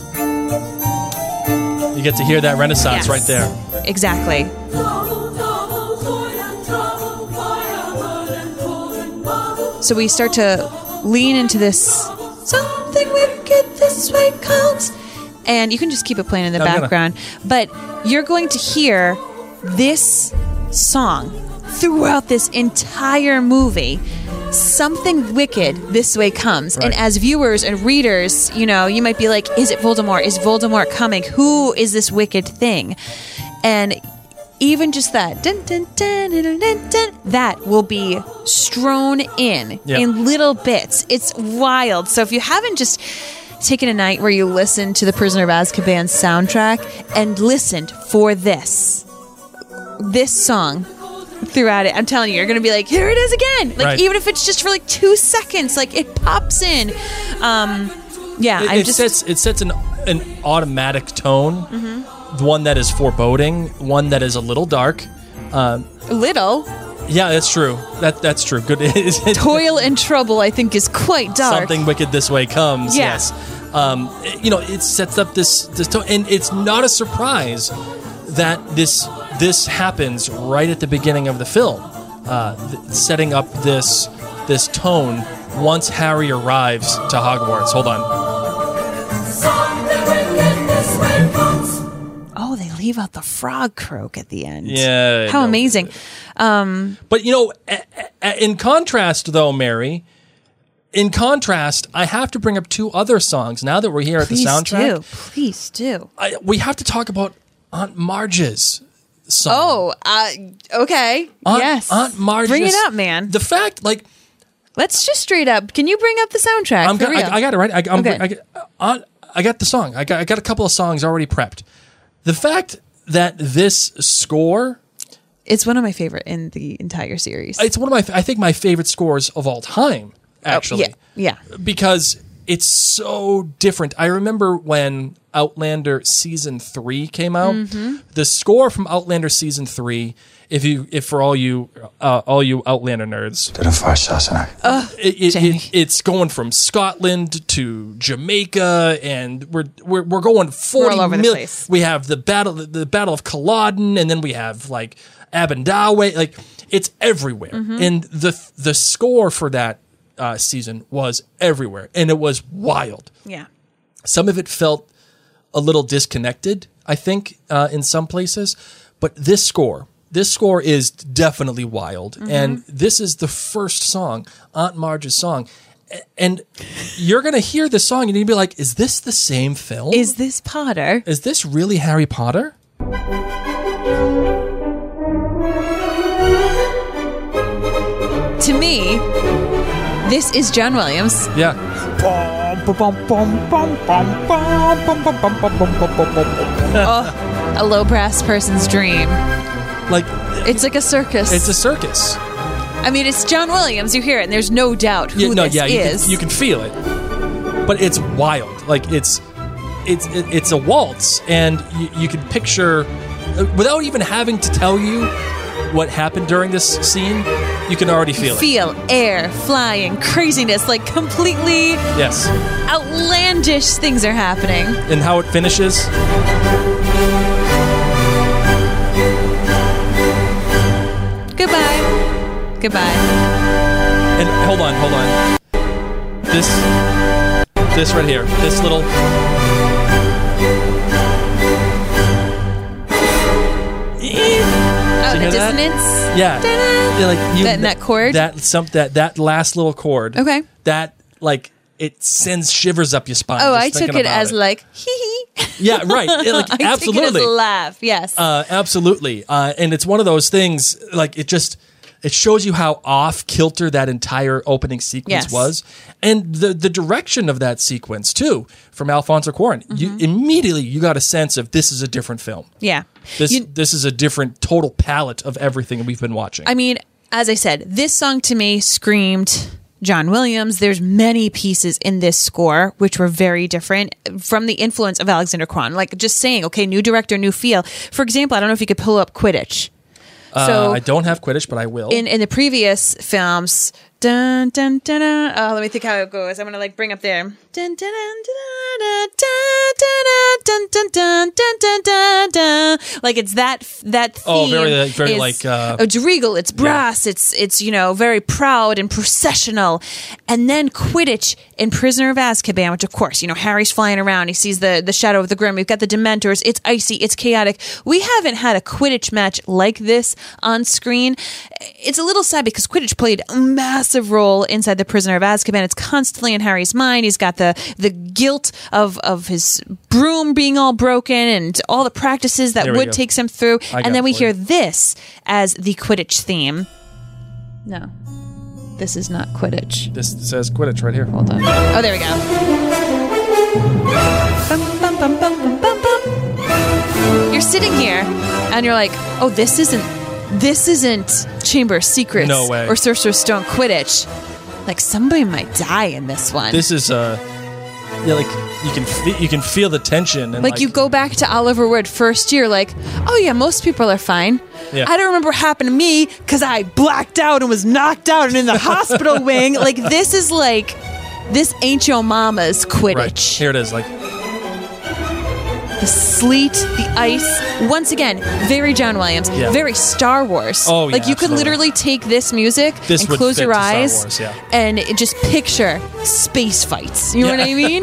You get to hear that Renaissance right there. Exactly. So we start to lean into this something wicked this way comes. And you can just keep it playing in the background. But you're going to hear this song throughout this entire movie. something wicked this way comes. Right. And as viewers and readers, you might be like, is it Voldemort? Is Voldemort coming? Who is this wicked thing? And even just that, dun, dun, dun, dun, dun, dun, that will be strewn in little bits. It's wild. So if you haven't just taken a night where you listen to the Prisoner of Azkaban soundtrack and listened for this song throughout it, I'm telling you, you're going to be like, here it is again. Like, even if it's just for like 2 seconds, like it pops in. It sets an automatic tone, one that is foreboding, one that is a little dark. Little? Yeah, that's true. That's true. Good. Toil and trouble, I think, is quite dark. Something wicked this way comes. Yeah. Yes. It sets up this tone, and it's not a surprise that this happens right at the beginning of the film, setting up this tone once Harry arrives to Hogwarts. Hold on. Oh, they leave out the frog croak at the end. Yeah. How amazing. But, in contrast, though, Mary, I have to bring up 2 other songs now that we're here at the soundtrack. Please do. We have to talk about Aunt Marge's song. Oh, okay. Yes. Aunt Marge's. Bring it up, man. The fact, like... Let's just straight up. Can you bring up the soundtrack? I got it, right? Okay. I got the song. I got a couple of songs already prepped. The fact that this score... It's one of my favorite in the entire series. It's one of I think my favorite scores of all time, actually. Oh, yeah. Because it's so different. I remember when Outlander Season 3 came out. The score from Outlander Season 3, if for all you Outlander nerds, it's going from Scotland to Jamaica, and we're going 40 all over the place. We have the battle of Culloden, and then we have like Abendawe. Like, it's everywhere, and the score for that season was everywhere, and it was wild. Yeah. Some of it felt a little disconnected, I think, in some places, but this score is definitely wild, and this is the first song, Aunt Marge's song, and you're gonna hear this song and you'll be like, is this the same film? Is this Potter? Is this really Harry Potter? To me, this is John Williams. Yeah. A low brass person's dream. Like, it's like a circus. It's a circus. I mean, it's John Williams. You hear it, and there's no doubt who this is. You can feel it, but it's wild. Like, it's a waltz, and you can picture, without even having to tell you what happened during this scene, you can already feel it. Feel air, flying, craziness, like completely outlandish things are happening. And how it finishes. Goodbye. And hold on. This right here. This little... The dissonance? Yeah. That chord? That last little chord. Okay. That, like, it sends shivers up your spine. Oh, I took it as like, hee hee. Yeah, right. Like, I absolutely. took it as a laugh, yes. Absolutely. And it's one of those things, like, it shows you how off kilter that entire opening sequence was. And the direction of that sequence, too, from Alfonso Cuarón. You got a sense of this is a different film. Yeah. This is a different total palette of everything we've been watching. I mean, as I said, this song to me screamed John Williams. There's many pieces in this score which were very different from the influence of Alexander Cuarón. Like, just saying, okay, new director, new feel. For example, I don't know if you could pull up Quidditch. So I don't have Quidditch, but I will. In the previous films, dun dun dun dun. Let me think how it goes. I'm gonna like bring up there. Dun dun dun dun dun dun, dun, dun, dun, dun, dun, dun. Like it's that theme. Oh, very is, like. It's regal. It's brass. It's very proud and processional. And then Quidditch in Prisoner of Azkaban, which of course Harry's flying around. He sees the shadow of the Grim. We've got the Dementors. It's icy. It's chaotic. We haven't had a Quidditch match like this on screen. It's a little sad because Quidditch played a massive role inside the Prisoner of Azkaban. It's constantly in Harry's mind. He's got the guilt of his broom being all broken and all the practices that Wood takes him through. And then we hear this as the Quidditch theme. No, this is not Quidditch. This says Quidditch right here. Hold on. Oh, there we go. Bum, bum, bum, bum, bum, bum, bum. You're sitting here and you're like, oh, this isn't Chamber of Secrets No way. or Sorcerer's Stone Quidditch. Like somebody might die in this one. This is like you can feel the tension and like you go back to Oliver Wood first year, like, oh yeah, most people are fine. Yeah. I don't remember what happened to me because I blacked out and was knocked out and in the hospital wing. Like this ain't your mama's Quidditch. Right. Here it is, like the sleet, the ice. Once again, very John Williams, very Star Wars. Oh, yeah, like you could absolutely. literally take this music and would close fit your to Star eyes Wars, yeah. and just picture space fights. You know what I mean?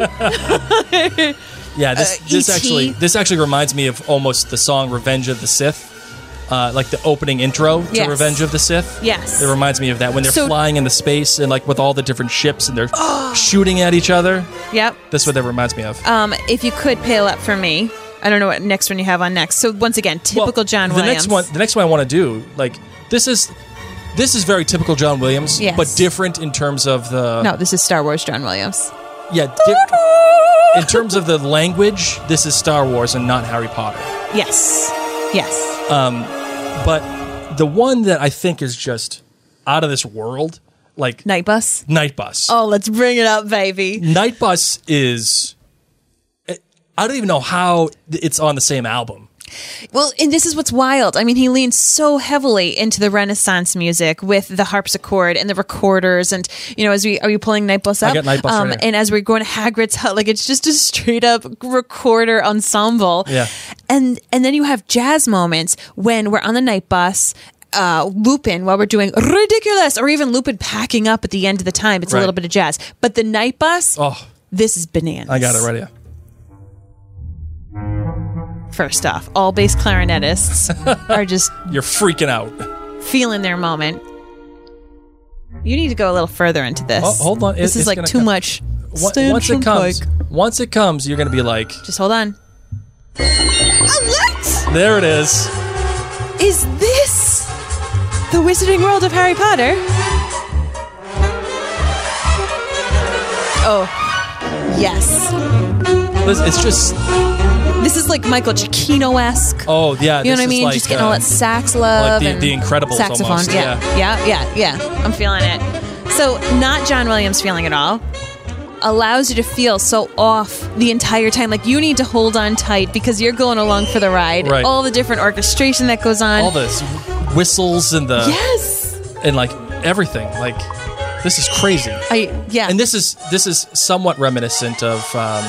Yeah, this actually reminds me of almost the song "Revenge of the Sith," like the opening intro to Yes. "Revenge of the Sith." Yes. It reminds me of that when they're flying into space and like with all the different ships and they're shooting at each other. Yep. That's what that reminds me of. If you could pale up for me. I don't know what next one you have on next. So once again, typical John Williams. The next one I want to do, like this is very typical John Williams, Yes. but different in terms of the No, this is Star Wars John Williams. Yeah, in terms of the language, this is Star Wars and not Harry Potter. Yes. Yes. But the one that I think is just out of this world, like Night Bus. Night Bus. Oh, let's bring it up, baby. Night Bus is. I don't even know how it's on the same album. Well, and this is what's wild. I mean, he leans so heavily into the Renaissance music with the harpsichord and the recorders. And, are you pulling Night Bus up? I got Night Bus right here. And as we're going to Hagrid's hut, like it's just a straight up recorder ensemble. Yeah. And then you have jazz moments when we're on the Night Bus. Lupin, while we're doing Ridiculous, or even Lupin packing up at the end of the time. It's a little bit of jazz. But the Night Bus, this is bananas. I got it right here. First off, all bass clarinetists are just You're freaking out. feeling their moment. You need to go a little further into this. Oh, hold on. This is like too much. Once it comes, you're going to be like... Just hold on. Alert! There it is. Is this the Wizarding World of Harry Potter? Oh, yes. It's just... This is like Michael Giacchino-esque. Oh, yeah. You know what I mean? Like, just getting all that sax love. Like and the Incredibles saxophone. almost. Yeah. I'm feeling it. So, not John Williams feeling it all. Allows you to feel so off the entire time. Like, you need to hold on tight because you're going along for the ride. Right. All the different orchestration that goes on. All the whistles and the... Yes! And, like, everything. Like, this is crazy. Yeah. And this is somewhat reminiscent of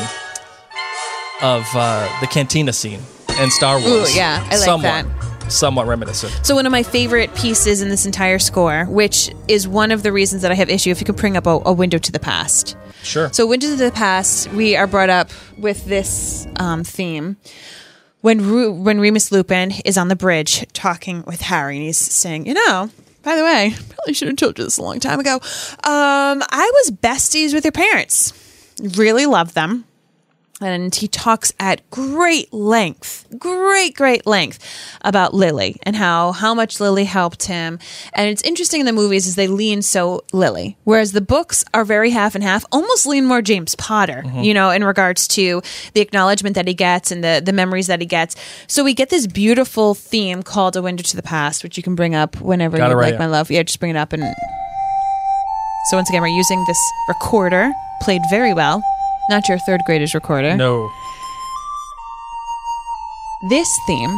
the cantina scene in Star Wars. Ooh, yeah, I like that. Somewhat reminiscent. So one of my favorite pieces in this entire score, which is one of the reasons that I have issue, if you could bring up a Window to the Past. Sure. So Window to the Past, we are brought up with this theme. When Remus Lupin is on the bridge talking with Harry, and he's saying, by the way, probably should have told you this a long time ago. I was besties with your parents. Really loved them. And he talks at great length about Lily and how much Lily helped him. And it's interesting in the movies is they lean so Lily, whereas the books are very half and half, almost lean more James Potter, in regards to the acknowledgement that he gets and the memories that he gets. So we get this beautiful theme called A Window to the Past, which you can bring up whenever you'd like, my love. Yeah, just bring it up. And so once again, we're using this recorder, played very well. Not your third grader's recorder. No. This theme,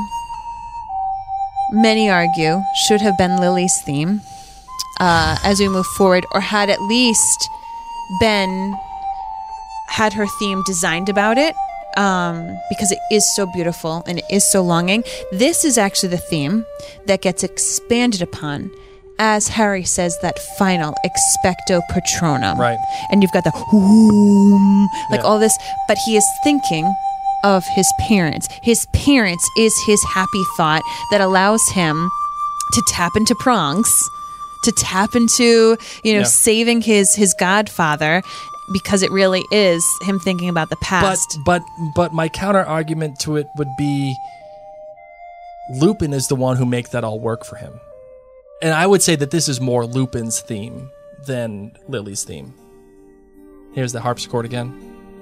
many argue, should have been Lily's theme as we move forward, or had at least had her theme designed about it because it is so beautiful and it is so longing. This is actually the theme that gets expanded upon as Harry says that final expecto patronum. Right. And you've got the whoom, like all this, but he is thinking of his parents. His parents is his happy thought that allows him to tap into prongs, to tap into, saving his godfather, because it really is him thinking about the past. But my counter argument to it would be Lupin is the one who makes that all work for him. And I would say that this is more Lupin's theme than Lily's theme. Here's the harpsichord again.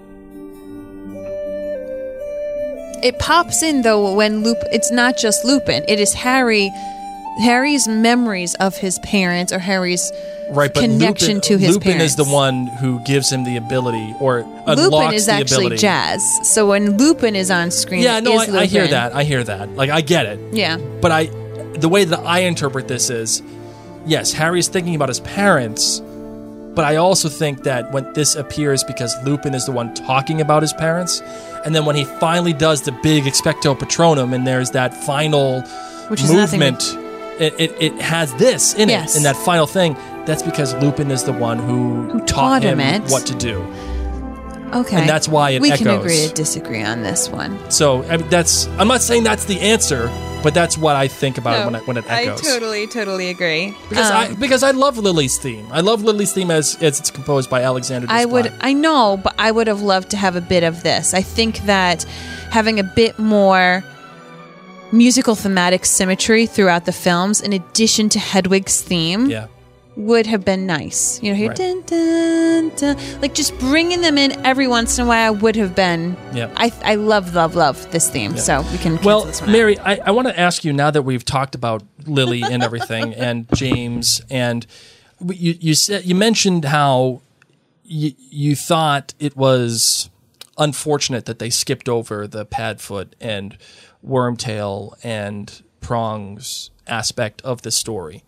It pops in though when it's not just Lupin, it is Harry's memories of his parents, or Harry's connection to his Lupin parents. is the one who gives him the ability, or unlocks Lupin is the actually ability. Jazz. So when Lupin is on screen, Yeah, no, is I hear Lupin. that. I hear that. Like, I get it. Yeah. But the way that I interpret this is, yes, Harry's thinking about his parents, but I also think that when this appears because Lupin is the one talking about his parents, and then when he finally does the big expecto patronum, and there's that final Which is movement, it has this in Yes. it, in that final thing. That's because Lupin is the one who taught him it. what to do. Okay. And that's why it we echoes. can agree to disagree on this one. So I mean, I'm not saying that's the answer, but that's what I think about it when it echoes. I totally agree. Because I love Lily's theme. I love Lily's theme as it's composed by Alexander Desplat. I know, but I would have loved to have a bit of this. I think that having a bit more musical thematic symmetry throughout the films, in addition to Hedwig's theme, would have been nice. Here, Right. dun, dun, dun. Like just bringing them in every once in a while would have been. Yeah. I love this theme. Yeah. So we can. Well, this one out. Mary, I want to ask you, now that we've talked about Lily and everything, and James, and you mentioned how you thought it was unfortunate that they skipped over the Padfoot and Wormtail and Prongs aspect of the story.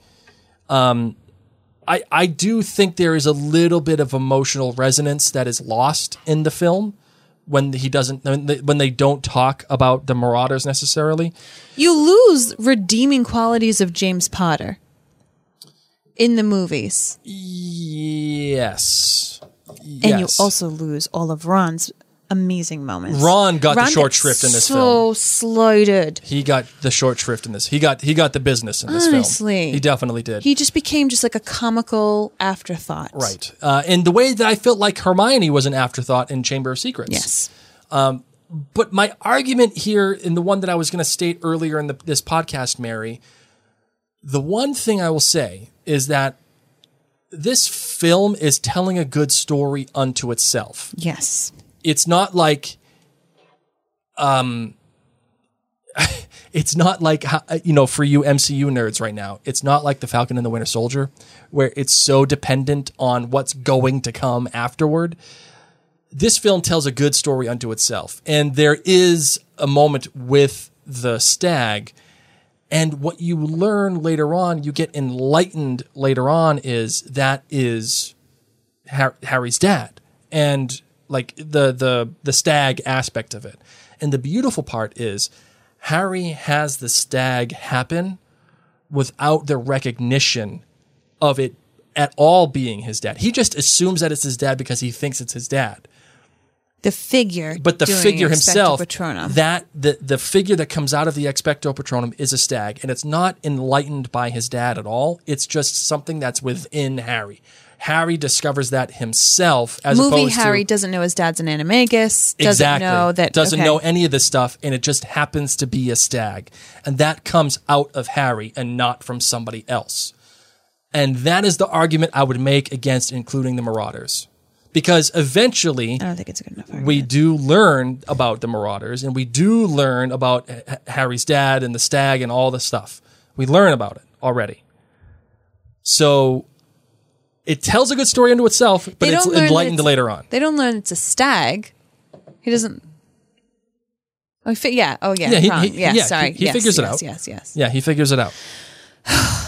I do think there is a little bit of emotional resonance that is lost in the film when they don't talk about the Marauders necessarily. You lose redeeming qualities of James Potter in the movies. Yes. And you also lose all of Ron's amazing moments. Ron got the short gets shrift in this so film. slighted. He got the short shrift in this. He got the business in this Honestly. film. He definitely did. He just became just like a comical afterthought. Right. And the way that I felt like Hermione was an afterthought in Chamber of Secrets. Yes. But my argument here, and the one that I was going to state earlier in this podcast, Mary, the one thing I will say is that this film is telling a good story unto itself. Yes. It's not like, it's not like, for you MCU nerds right now, it's not like The Falcon and the Winter Soldier, where it's so dependent on what's going to come afterward. This film tells a good story unto itself. And there is a moment with the stag, and what you learn later on, you get enlightened later on, is that is Harry's dad. And like the stag aspect of it. And the beautiful part is Harry has the stag happen without the recognition of it at all being his dad. He just assumes that it's his dad because he thinks it's his dad. The figure. But the doing figure Expecto himself, Patronum. that the figure that comes out of the Expecto Patronum is a stag. And it's not enlightened by his dad at all. It's just something that's within Harry. Harry discovers that himself, as opposed to Harry doesn't know his dad's an animagus. Doesn't Doesn't know any of this stuff, and it just happens to be a stag. And that comes out of Harry and not from somebody else. And that is the argument I would make against including the Marauders. Because eventually, I don't think it's a good enough argument. we do learn about the Marauders, and we do learn about Harry's dad and the stag and all the stuff. We learn about it already. So it tells a good story unto itself, but it's enlightened later on. They don't learn it's a stag. He doesn't. Oh, yeah. Oh, yeah. Yeah, Sorry. he figures it out. Yes. Yeah, he figures it out.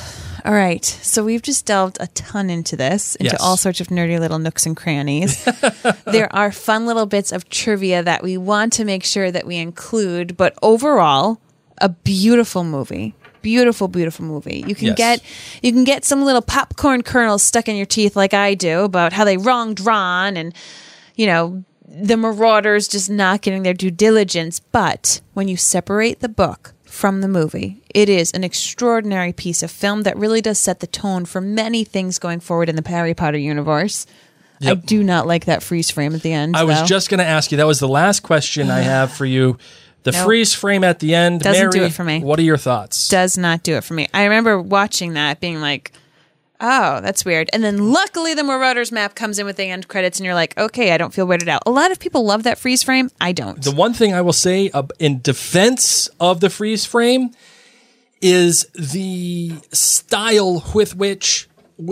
All right. So we've just delved a ton into this, into Yes. all sorts of nerdy little nooks and crannies. There are fun little bits of trivia that we want to make sure that we include, but overall, a beautiful movie. Beautiful, beautiful movie. You can get some little popcorn kernels stuck in your teeth like I do about how they wronged Ron and, you know, the Marauders just not getting their due diligence. But when you separate the book from the movie, it is an extraordinary piece of film that really does set the tone for many things going forward in the Harry Potter universe. Yep. I do not like that freeze frame at the end. I was though. just going to ask you. That was the last question I have for you. The Nope. freeze frame at the end. Doesn't Mary, do it for me. What are your thoughts? Does not do it for me. I remember watching that being like, oh, that's weird. And then luckily the Marauders map comes in with the end credits and you're like, okay, I don't feel weirded out. A lot of people love that freeze frame. I don't. The one thing I will say in defense of the freeze frame is the style with which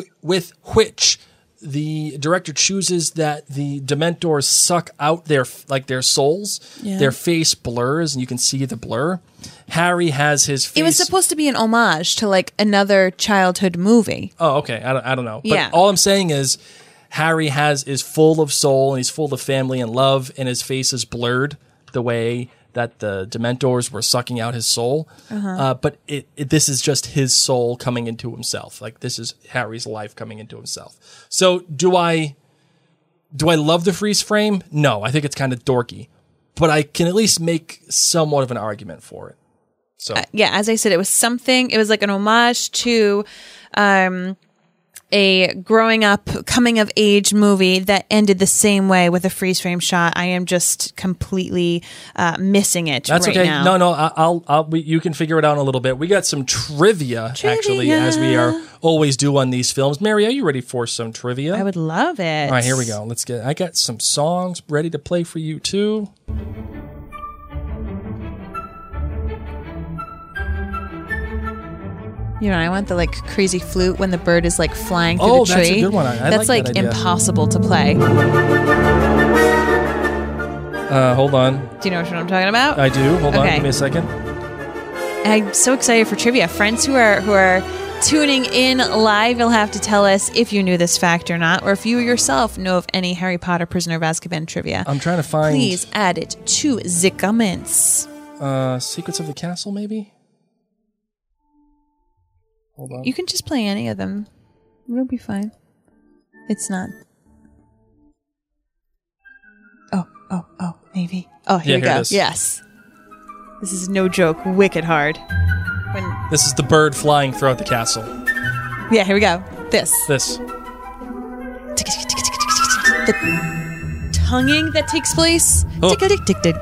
the director chooses that the Dementors suck out their souls. Yeah. Their face blurs and you can see the blur. Harry has his face. It was supposed to be an homage to like another childhood movie. Oh, okay. I don't know. But Yeah. all I'm saying is Harry is full of soul and he's full of family and love and his face is blurred the way that the Dementors were sucking out his soul. But this is just his soul coming into himself. Like this is Harry's life coming into himself. So do I love the freeze frame? No, I think it's kind of dorky, but I can at least make somewhat of an argument for it. So Yeah, as I said, it was like an homage to a growing up, coming of age movie that ended the same way with a freeze frame shot. I am just completely missing it. That's right okay. now. No, you can figure it out in a little bit. We got some trivia, actually, as we are always do on these films. Mary, are you ready for some trivia? I would love it. All right, here we go. I got some songs ready to play for you too. You know, I want the like crazy flute when the bird is like flying through the tree. That's a good one. I That's like that idea. impossible to play. Hold on. Do you know what I'm talking about? I do. Hold on. Okay. Give me a second. I'm so excited for trivia. Friends who are tuning in live, you'll have to tell us if you knew this fact or not, or if you yourself know of any Harry Potter Prisoner of Azkaban trivia. I'm trying to find. Please add it to the comments. Secrets of the Castle, maybe? Hold on. You can just play any of them. It'll be fine. It's not. Oh, maybe. Oh, here we here go. it is. Yes. This is no joke. Wicked hard. This is the bird flying throughout the castle. Yeah, here we go. This. The tonguing that takes place. Oh. Tick-a-tick-tick-tick.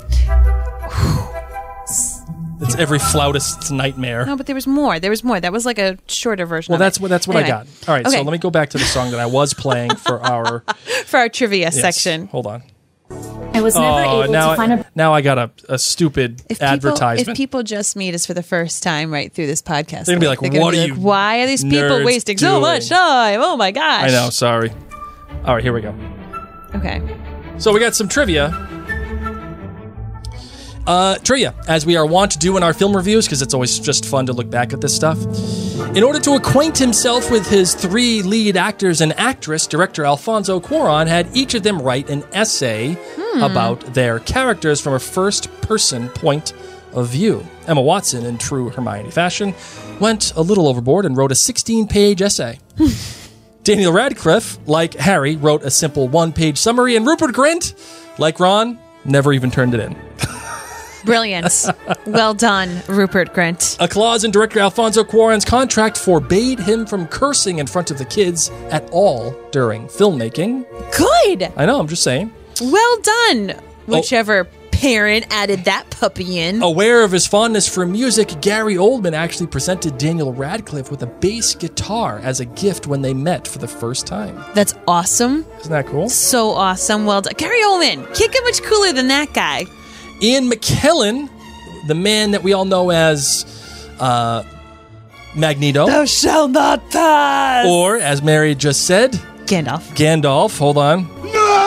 It's every flautist's nightmare. No, but there was more. That was like a shorter version. Well, of that's it. what Anyway. I got. All right, Okay. so let me go back to the song that I was playing for our trivia Yes, section. Hold on. I was never able to find now I got a stupid advertisement. If people just meet us for the first time right through this podcast, They're gonna be like, "What are you Why are these people nerds wasting so doing?" much time? Oh my gosh!" I know. Sorry. All right, here we go. Okay. So we got some trivia. Trivia, as we are wont to do in our film reviews, because it's always just fun to look back at this stuff. In order to acquaint himself with his three lead actors and actress, director Alfonso Cuarón had each of them write an essay about their characters from a first-person point of view. Emma Watson, in true Hermione fashion, went a little overboard and wrote a 16-page essay. Daniel Radcliffe, like Harry, wrote a simple one-page summary, and Rupert Grint, like Ron, never even turned it in. Brilliant. Well done, Rupert Grint. A clause in director Alfonso Cuarón's contract forbade him from cursing in front of the kids at all during filmmaking. Good. I know, I'm just saying. Well done. Whichever parent added that puppy in. Aware of his fondness for music, Gary Oldman actually presented Daniel Radcliffe with a bass guitar as a gift when they met for the first time. That's awesome. Isn't that cool? So awesome. Well done. Gary Oldman. Can't get much cooler than that guy. Ian McKellen, the man that we all know as Magneto. Thou shalt not pass! Or, as Mary just said, Gandalf. Hold on.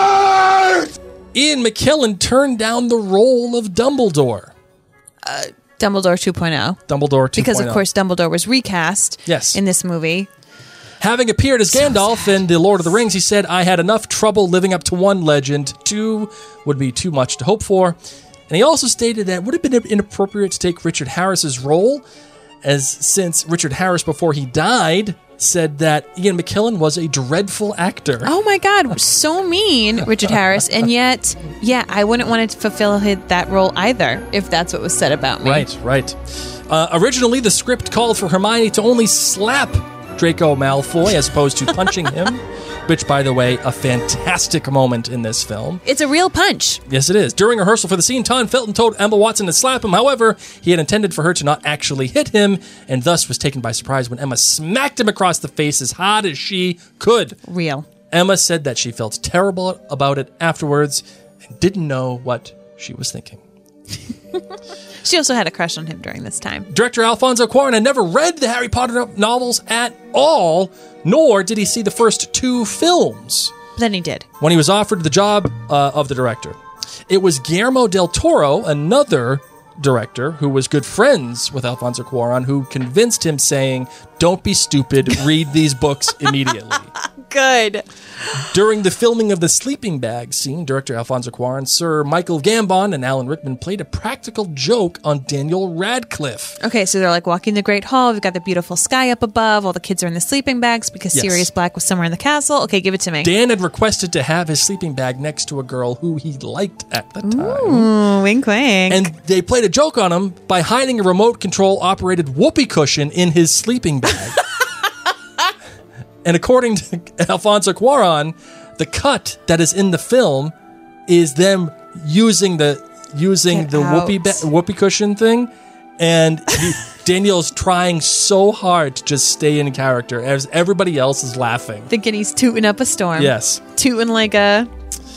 Nerd! Ian McKellen turned down the role of Dumbledore. Dumbledore 2.0. Dumbledore 2.0. Because, of course, Dumbledore was recast in this movie. Having appeared as Gandalf in The Lord of the Rings, he said, I had enough trouble living up to 1 legend. 2 would be too much to hope for. And he also stated that it would have been inappropriate to take Richard Harris's role, since Richard Harris, before he died, said that Ian McKellen was a dreadful actor. Oh my God, so mean, Richard Harris. And yet, I wouldn't want to fulfill that role either, if that's what was said about me. Right. Originally, the script called for Hermione to only slap Draco Malfoy as opposed to punching him, which, by the way, a fantastic moment in this film. It's a real punch. Yes, it is. During rehearsal for the scene, Tom Felton told Emma Watson to slap him. However, he had intended for her to not actually hit him, and thus was taken by surprise when Emma smacked him across the face as hard as she could. Real. Emma said that she felt terrible about it afterwards and didn't know what she was thinking. She also had a crush on him during this time. Director Alfonso Cuarón had never read the Harry Potter novels at all, nor did he see the first 2 films. Then he did. When he was offered the job of the director. It was Guillermo del Toro, another director who was good friends with Alfonso Cuarón, who convinced him, saying, don't be stupid, read these books immediately. Good. During the filming of the sleeping bag scene, director Alfonso Cuarón, Sir Michael Gambon, and Alan Rickman played a practical joke on Daniel Radcliffe. Okay, so they're like walking the Great Hall. We've got the beautiful sky up above. All the kids are in the sleeping bags because Sirius Black was somewhere in the castle. Okay, give it to me. Dan had requested to have his sleeping bag next to a girl who he liked at the time. Ooh, wink, wink. And they played a joke on him by hiding a remote control operated whoopee cushion in his sleeping bag. And according to Alfonso Cuarón, the cut that is in the film is them using the whoopee cushion thing, and Daniel's trying so hard to just stay in character as everybody else is laughing, thinking he's tooting up a storm. Yes, tooting like a.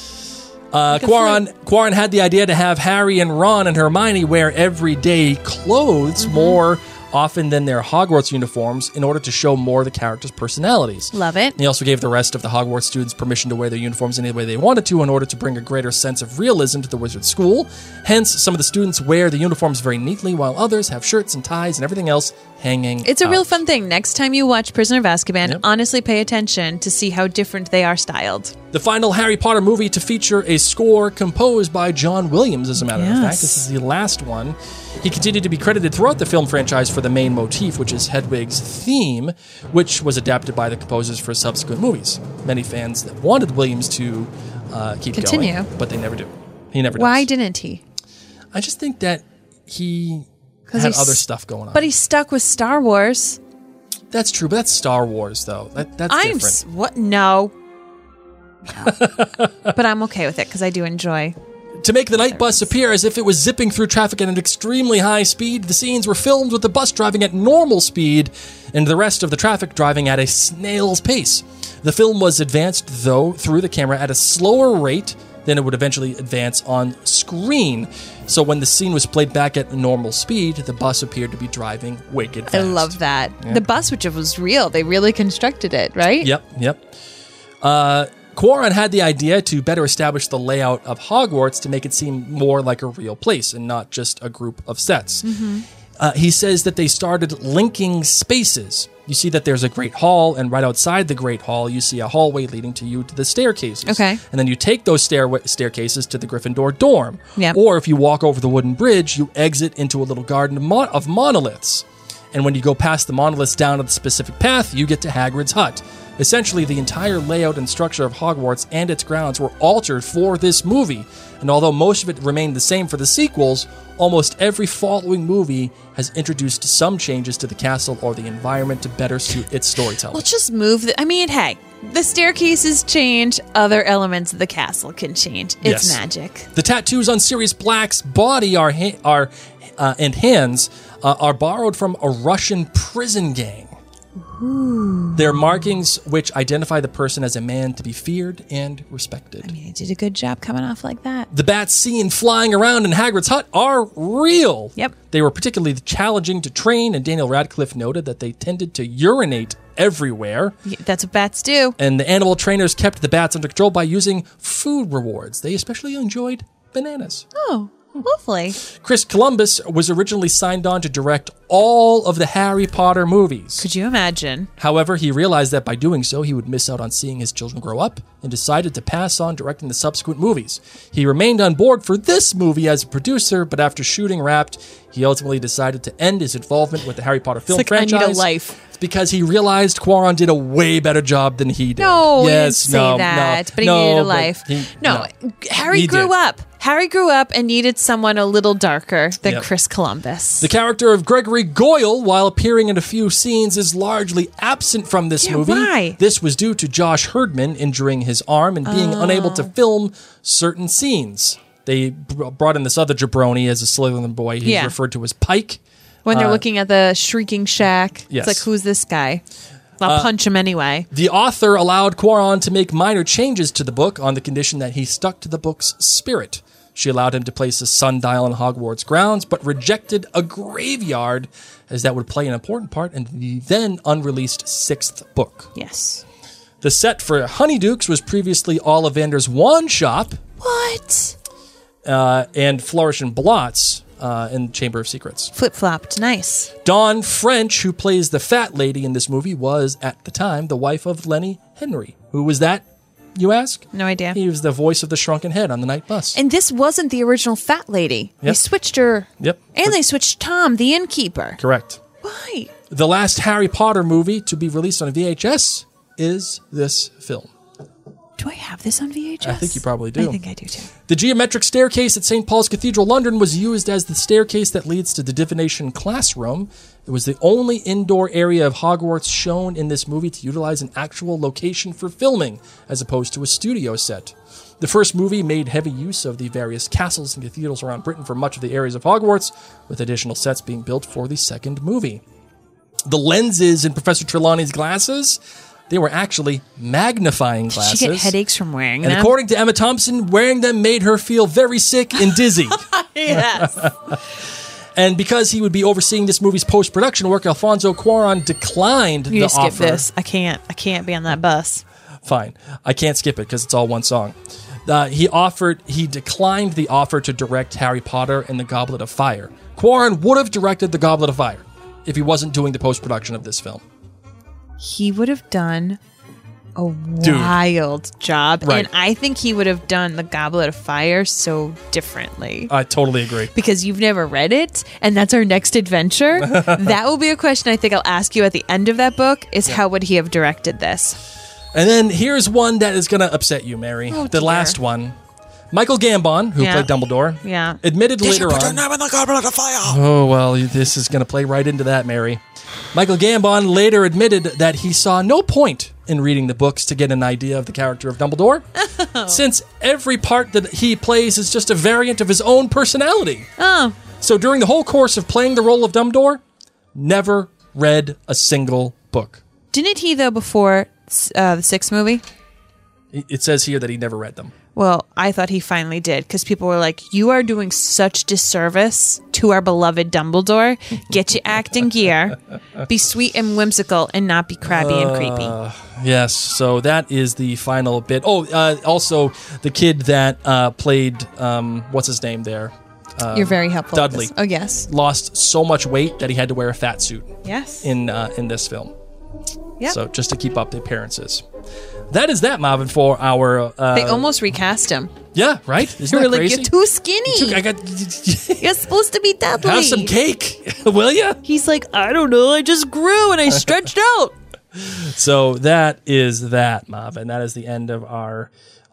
Cuarón had the idea to have Harry and Ron and Hermione wear everyday clothes more often than their Hogwarts uniforms in order to show more of the characters' personalities. Love it. And he also gave the rest of the Hogwarts students permission to wear their uniforms any way they wanted to in order to bring a greater sense of realism to the wizard school. Hence, some of the students wear the uniforms very neatly, while others have shirts and ties and everything else hanging It's a out. real fun thing. Next time you watch Prisoner of Azkaban, honestly pay attention to see how different they are styled. The final Harry Potter movie to feature a score composed by John Williams, as a matter of fact. This is the last one. He continued to be credited throughout the film franchise for the main motif, which is Hedwig's theme, which was adapted by the composers for subsequent movies. Many fans that wanted Williams to keep going, but they never do. He never does. Why didn't he? I just think that he had other stuff going on. But he's stuck with Star Wars. That's true, but that's Star Wars, though. That's different. What? No. But I'm okay with it because I do enjoy. To make the night bus appear as if it was zipping through traffic at an extremely high speed, the scenes were filmed with the bus driving at normal speed and the rest of the traffic driving at a snail's pace. The film was advanced, though, through the camera at a slower rate than it would eventually advance on screen. So when the scene was played back at normal speed, the bus appeared to be driving wicked fast. I love that. Yeah. The bus, which was real. They really constructed it, right? Yep. Cuarón had the idea to better establish the layout of Hogwarts to make it seem more like a real place and not just a group of sets. He says that they started linking spaces. You see that there's a Great Hall, and right outside the Great Hall, you see a hallway leading to the staircases. Okay. And then you take those staircases to the Gryffindor dorm. Yep. Or if you walk over the wooden bridge, you exit into a little garden of monoliths. And when you go past the monoliths down a specific path, you get to Hagrid's hut. Essentially, the entire layout and structure of Hogwarts and its grounds were altered for this movie. And although most of it remained the same for the sequels, almost every following movie has introduced some changes to the castle or the environment to better suit its storytelling. Let's just move hey, the staircases change, other elements of the castle can change. It's magic. The tattoos on Sirius Black's body and hands are borrowed from a Russian prison gang. Ooh. They're markings which identify the person as a man to be feared and respected. I mean, he did a good job coming off like that. The bats seen flying around in Hagrid's hut are real. Yep. They were particularly challenging to train, and Daniel Radcliffe noted that they tended to urinate everywhere. Yeah, that's what bats do. And the animal trainers kept the bats under control by using food rewards. They especially enjoyed bananas. Oh. Lovely. Chris Columbus was originally signed on to direct all of the Harry Potter movies. Could you imagine? However, he realized that by doing so, he would miss out on seeing his children grow up and decided to pass on directing the subsequent movies. He remained on board for this movie as a producer, but after shooting Wrapped, he ultimately decided to end his involvement with the Harry Potter film franchise. I need a life. It's because he realized Quaron did a way better job than he did. No, he didn't say that, but he needed a life. Harry grew up. Harry grew up and needed someone a little darker than Chris Columbus. The character of Gregory Goyle, while appearing in a few scenes, is largely absent from this movie. Why? This was due to Josh Herdman injuring his arm and being unable to film certain scenes. They brought in this other jabroni as a Slytherin boy. He's referred to as Pike. When they're looking at the Shrieking Shack, yes. It's like, who's this guy? I'll punch him anyway. The author allowed Quaron to make minor changes to the book on the condition that he stuck to the book's spirit. She allowed him to place a sundial in Hogwarts grounds, but rejected a graveyard, as that would play an important part in the then unreleased 6th book. Yes. The set for Honeydukes was previously Ollivander's wand shop. What? And Flourish and Blots in Chamber of Secrets. Flip-flopped. Nice. Dawn French, who plays the fat lady in this movie, was, at the time, the wife of Lenny Henry. Who was that, you ask? No idea. He was the voice of the shrunken head on the night bus. And this wasn't the original fat lady. Yep. They switched her. Yep. And they switched Tom, the innkeeper. Correct. Why? The last Harry Potter movie to be released on VHS is this film. Do I have this on VHS? I think you probably do. I think I do too. The geometric staircase at St. Paul's Cathedral, London, was used as the staircase that leads to the divination classroom. It was the only indoor area of Hogwarts shown in this movie to utilize an actual location for filming, as opposed to a studio set. The first movie made heavy use of the various castles and cathedrals around Britain for much of the areas of Hogwarts, with additional sets being built for the second movie. The lenses in Professor Trelawney's glasses, they were actually magnifying glasses. Did she get headaches from wearing them? And according to Emma Thompson, wearing them made her feel very sick and dizzy. Yes. And because he would be overseeing this movie's post-production work, Alfonso Cuarón declined the offer. You skip this. I can't be on that bus. Fine. I can't skip it because it's all one song. He declined the offer to direct Harry Potter and the Goblet of Fire. Cuarón would have directed the Goblet of Fire if he wasn't doing the post-production of this film. He would have done a wild job. Right. And I think he would have done the Goblet of Fire so differently. I totally agree. Because you've never read it, and that's our next adventure. That will be a question I think I'll ask you at the end of that book, is how would he have directed this? And then here's one that is going to upset you, Mary. The last one. Michael Gambon, who played Dumbledore, admitted later on... Put your name in the Goblet of Fire! Oh, well, this is going to play right into that, Mary. Michael Gambon later admitted that he saw no point in reading the books to get an idea of the character of Dumbledore, since every part that he plays is just a variant of his own personality. Oh. So during the whole course of playing the role of Dumbledore, never read a single book. Didn't he, though, before the 6th movie? It says here that he never read them. Well, I thought he finally did, because people were like, you are doing such disservice to our beloved Dumbledore. Get your acting gear. Be sweet and whimsical and not be crabby and creepy. Yes, so that is the final bit. Oh, also, the kid that played, what's his name there? You're very helpful. Dudley. Oh, yes. Lost so much weight that he had to wear a fat suit. Yes. In this film. Yep. So just to keep up the appearances. That is that, Marvin, for our... they almost recast him. Yeah, right? Isn't They were that like, crazy? you're too skinny. You're supposed to be Dudley. Have some cake, will ya? He's like, I don't know. I just grew and I stretched out. So that is that, Marvin. That is the end of our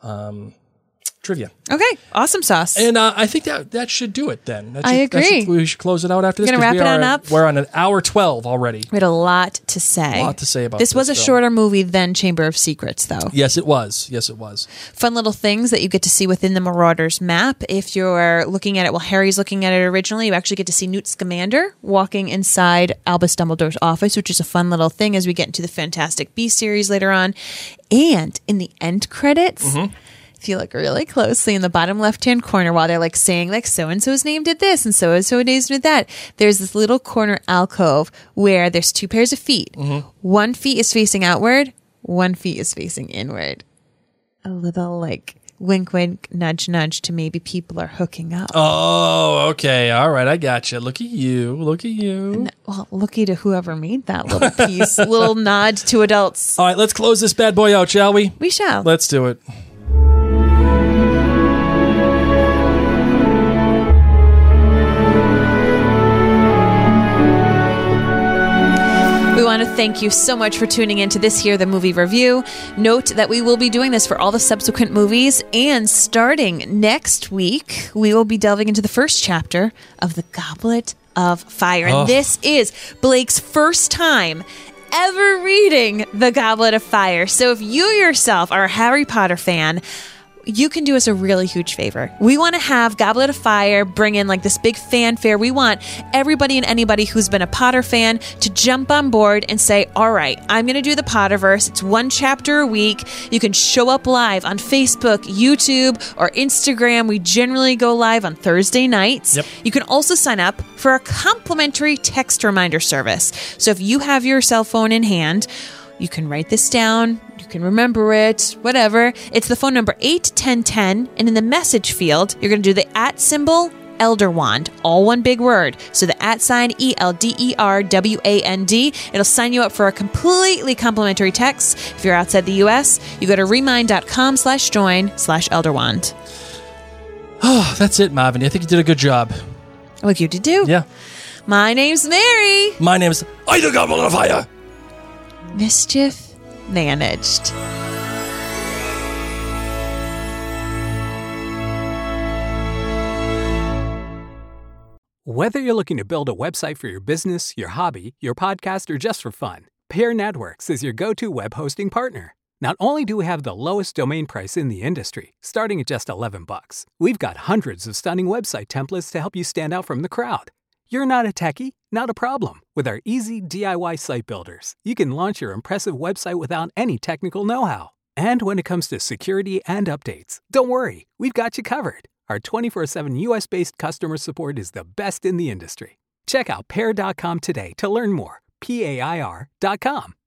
trivia. Okay, awesome sauce. And I think that should do it then. I agree. We should close it out after this. Gonna wrap it on up? We're on an hour 12 already. We had a lot to say. A lot to say about this. Was a film. shorter movie than Chamber of Secrets, though. Yes, it was. Yes, it was. Fun little things that you get to see within the Marauders map. If you're looking at it, Harry's looking at it originally, you actually get to see Newt Scamander walking inside Albus Dumbledore's office, which is a fun little thing as we get into the Fantastic Beasts series later on. And in the end credits... If you look really closely in the bottom left-hand corner, while they're like saying like so-and-so's name did this and so-and-so's name did that, there's this little corner alcove where there's 2 pairs of feet. One feet is facing outward, one feet is facing inward. A little like Wink, wink, nudge, nudge to maybe people are hooking up. Oh, okay. All right. I got you. Look at you. Look at you. Well, looky to whoever made that little piece. Little nod to adults. All right. Let's close this bad boy out, shall we? We shall. Let's do it. We want to thank you so much for tuning in to this here, the movie review. Note that we will be doing this for all the subsequent movies, and starting next week, we will be delving into the first chapter of The Goblet of Fire. And this is Blake's first time ever reading The Goblet of Fire. So if you yourself are a Harry Potter fan, you can do us a really huge favor. We want to have Goblet of Fire bring in like this big fanfare. We want everybody and anybody who's been a Potter fan to jump on board and say, all right, I'm going to do the Potterverse. It's one chapter a week. You can show up live on Facebook, YouTube, or Instagram. We generally go live on Thursday nights. Yep. You can also sign up for a complimentary text reminder service. So if you have your cell phone in hand, you can write this down. You can remember it, whatever. It's the phone number 81010, and in the message field, you're going to do the @ symbol Elderwand, all one big word. So the @ ELDERWAND. It'll sign you up for a completely complimentary text. If you're outside the U.S., you go to remind.com/join/Elderwand. Oh, that's it, Marvin. I think you did a good job. What you did do? Yeah. My name's Mary. My name's the Goblet of Fire. Mischief managed. Whether you're looking to build a website for your business, your hobby, your podcast, or just for fun, Pear Networks is your go-to web hosting partner. Not only do we have the lowest domain price in the industry, starting at just $11, we've got hundreds of stunning website templates to help you stand out from the crowd. You're not a techie? Not a problem. With our easy DIY site builders, you can launch your impressive website without any technical know-how. And when it comes to security and updates, don't worry, we've got you covered. Our 24/7 US-based customer support is the best in the industry. Check out Pear.com today to learn more. PAIR.com.